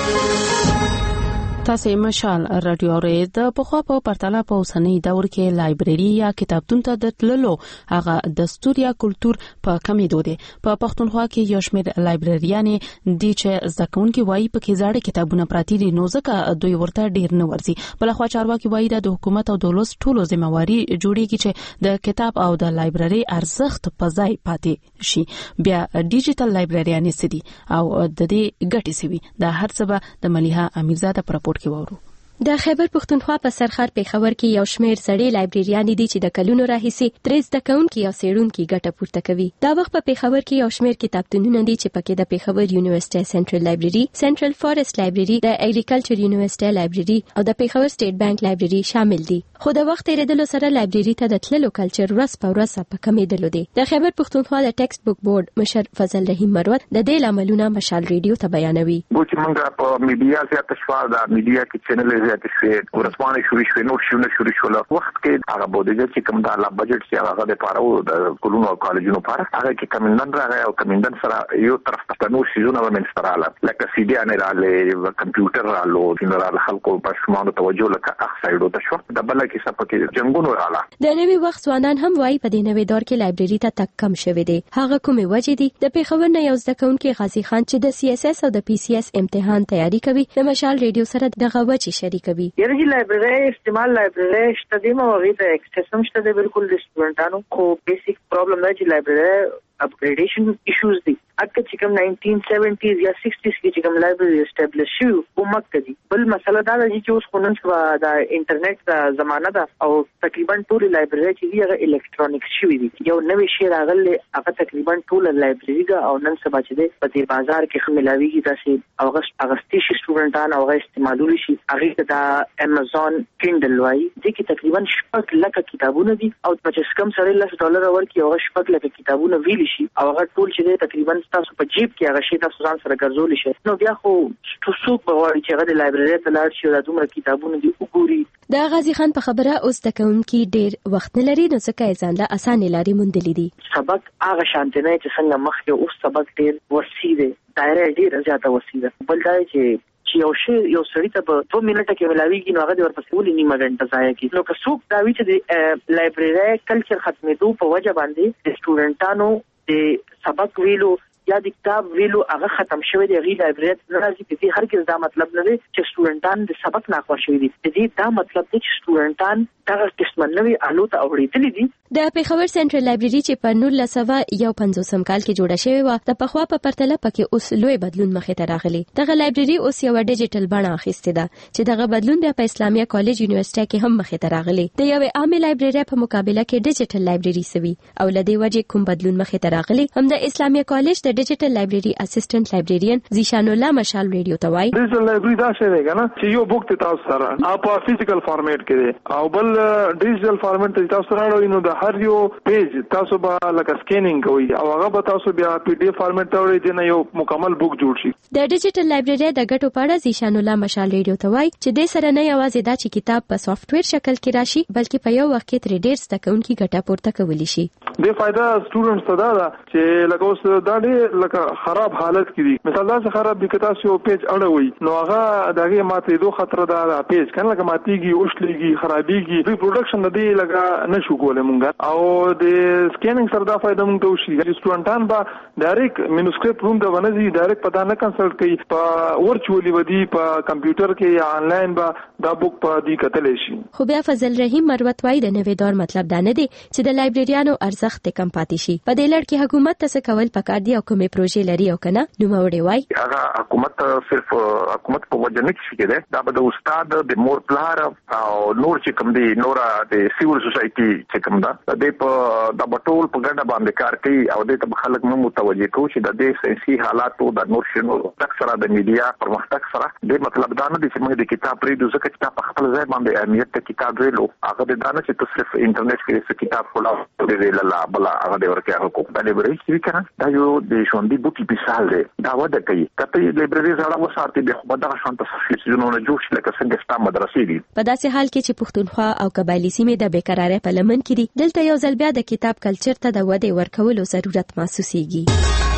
تاسو مشال رادیو اورئ. د پخوا په پرتله په اوسنی دور کې لایبرری یا کتابتون ته د تللو هغه دستور یا کلچر په کمیدو دی. په پښتونخوا کې یو شمېر لایبرریانې دي چې زده کوونکي وایي پکې زاړه کتابونه پراته دي نو ځکه دوی ورته ډیر نه ورځي. بلخوا چارواکي وایي د حکومت او دولت ټولو ذمہواری جوړیږي چې د کتاب او د لایبرری ارزښت په ځای پاتې شي. بیا ډیجیټل لایبرریانې سدي او د دې ګټې سوي دا هر څه به د ملیحه امیرزاده پر د خیبر پښتونخوا په سرخر پیښور کې یو شمېر سړي لایبرریان دي چې د کلونو راهیسې ترې زده کوونکي او څېړونکي ګټه پورته کوي. دا وخت په پیښور کې یو شمېر کتابتونونه دي چې پکې د پیښور یونیورسيټي سنټرل لایبرری، سنټرل فارست لایبرری، د اګریکلچر یونیورسيټي لایبرری او د پیښور سټیټ بانک لایبرری شامل دي. خو د وخت تیریدلو سره لایبرری ته د تللو کلچر ورځ په ورځ په کمیدلو دي. د خیبر پښتونخوا د ټیکسټ بک بورډ مشر فضل رحیم مروت د دې لاملونه مشال ریډیو ته بیانوي. و چې موږ په میډیا کې تشوار د میډیا کې چینل زیات شوی ورسپانې شوري شوی نو شونه شوري شول وخت کې هغه بودیجه چې کوم د لا بجټ چې هغه د پاره د کولونو او کالجونو پاره هغه کې کمندن راغی او کمندن سره یو طرف ته نو سيزونه ومنستراله لکه سي ډي ان رااله کمپیوټر رااله جنرال خلکو په شمانو توجه لکه اکسایډو ته شو د بل کې سپکه جنگونو رااله. د نوي وخت ځوانان هم وایي په دې نوي دور کې لایبرری ته تک کم شوی دی. هغه کومه وجې دي؟ د پیښور نه یو ځکه کې غازی خان چې د سی اس اس او د پی سی اس امتحان تیاری کوي د مشال ریډیو سره دغه وجې شریکوي. یعنی لایبرری استعمال لایبرری شته دی مو غوړي ته اکسس هم شته دی بالکل د سټوډنټانو خو بیسیک پرابلم دی چې لایبرری اپګریډیشن ایشوز دي. اګه چې کوم ناینټین سیونټیز یا سکسټیز کې چې کوم لایبرری اسټابلیش شو او مکه دي. بل مسله دا ده چې اوس خونن څخه د انټرنیټ د زمانہ ده او تقریبا ټول لایبرری چې هغه الکترونیک شوی دي. یو نوې شی راغلی هغه تقریبا ټول لایبرری ده او نن سبا چې ده په دې بازار کې خملاویږي تاسو هغه اغستی شي سټوډنټان هغه استعمالول شي. هغه د امازون کینډل وای دي کې تقریبا شپږ لکه کتابونه دي او چې کم سره لس ډالر ورکړي هغه شپږ لکه کتابونه ویل شي او هغه ټول چې تقریبا تاسو په جیب کې هغه شی تاسو ځان سره ګرځول شي. نو بیا خو څوک به وایي چې هغه د لایبرری ته لاړ شي او د دومره کتابونه دي وګوري. د غازی خان په خبره اوس د کوونکی ډیر وخت نه لري نو څنګه یې ځان له اسانه لاري مونډلې دي. سبق هغه شانته نه چې څنګه مخکې اوس سبق ډیر وسیده دایره ډیر زیاته وسیده. بل دا چې چې یو شی یو سړی ته په دوه منټه کې ملاویږي نو هغه د ورپسې ولې نیمه غنټه ضایع کوي. نو که څوک دا وی چې د لایبرری کلچر ختمېدو په وجه باندې د سټوډنټانو د سبق ویلو یا د کتاب ویلو هغه ختم شوی دی. غي لایبرری ناراضي دي. هرګز دا مطلب نه دی چې سټوډنټان د سبق ناخوا شوی دي. دې دا مطلب دی چې سټوډنټان دغه قسم نوې الو ته اوریدلې دي. د پیښور سنټرل لایبرری چې په نولس سوه یو پنځوسم کال کې جوړه شوې و د پخوا په پرتله پکې اوس لوی بدلون مخې ته راغلی. دغه لایبرری اوس یو ډیجیټل بڼه اخیسته ده چې دغه بدلون بیا په اسلامیه کالج یونیورسيټي کې هم مخې ته راغلی. د یو عام لایبرری په مقابله کې ډیجیټل لایبرری سوي او لدی وجه کوم بدلون مخې ته راغلی هم د اسلامیه کالج د ډیجیټل لایبرری اسسټنټ لایبرریان زیشان الله مشال ریډیو ته وایي. ډیجیټل لایبرری دا څه دی کنه چې یو بوک ته تاسو سره په فزیکل فارمیټ کې او بل ډیجیټل فارمیټ ته تاسو راوړئ نو د هر یو پیج تاسو به لکه سکینینګ کوئ او هغه به تاسو بیا پی ډی اف فارمیټ ته وړئ د یو مکمل بوک جوړ شي. د ډیجیټل لایبرری د ګټو په اړه زیشان الله مشال ریډیو ته وایي چې د سره نه یوازې دا چې کتاب په سافټویر شکل کې راشي بلکې په یو وخت کې تر ډیر زده کوونکي ګټه پورته کولی شي. د فائدہ سټوډنټس ته دا چې لکه اوس دا ډېر ډېر لکه خراب حالت کې دي. مثال دا څه خراب دي که تاسو یو پیج اړوي نو هغه دغه ماته دوه خطر دا پیج کنه لکه ماتيږي اوښلېږي خرابيږي ریپروډکشن د دې لکه نشو کولای مونږ او د سکینینګ سره دا فائدہ مونږ ته وشي چې سټوډنټان به ډایرکټ منوسکرپټ روم ته ونځي ډایرکټ پتا نه کنسلټ کوي په ورچوالي ودی په کمپیوټر کې یا آنلاین به دا بوک په دې کتلې شي. خو بیا فضل رحیم مروت وای د نوې دور مطلب دا نه دی چې د لایبرریانو ارزښت کم پاتې شي. په دې لړ کې حکومت ته څه کول پکار دی او کومې پروژې لري او کنه نو موري وای هغه حکومت صرف حکومت په وجه نه کې ده دا به د استاد د مور پلار او نور چې کوم دی نور د سیول سوسايټي چې کوم دا د په د بټول په ګډه باندې کار کوي او د ته خلک مو متوجه کوي چې د دې سیاسي حالاتو د نور شنو تک سره د میډیا پرمختګ سره د مطلب دا نه دي چې موږ د کتاب پرې د ځکه کتاب خپل ځای باندې اهمیت ته کتاب ویلو هغه د دانه چې صرف انټرنیټ کې څه کتاب کولاو د ویل لا بل هغه د ورکه حقوق د لایبرری کې کنه دا یو د ژوندۍ بوټي مثال دی دا وده کوي کته لایبرری زړه وساتي د خو دغه شانت څه نه جوړ لکه څنګه ستاسو مدرسې دي. په داسې حال کې چې پښتونخوا او قبایلی سیمې د بیکرارۍ په لمن کې دي دلته یو ځل بیا د کتاب کلچر ته د ودې ورکولو ضرورت محسوسيږي.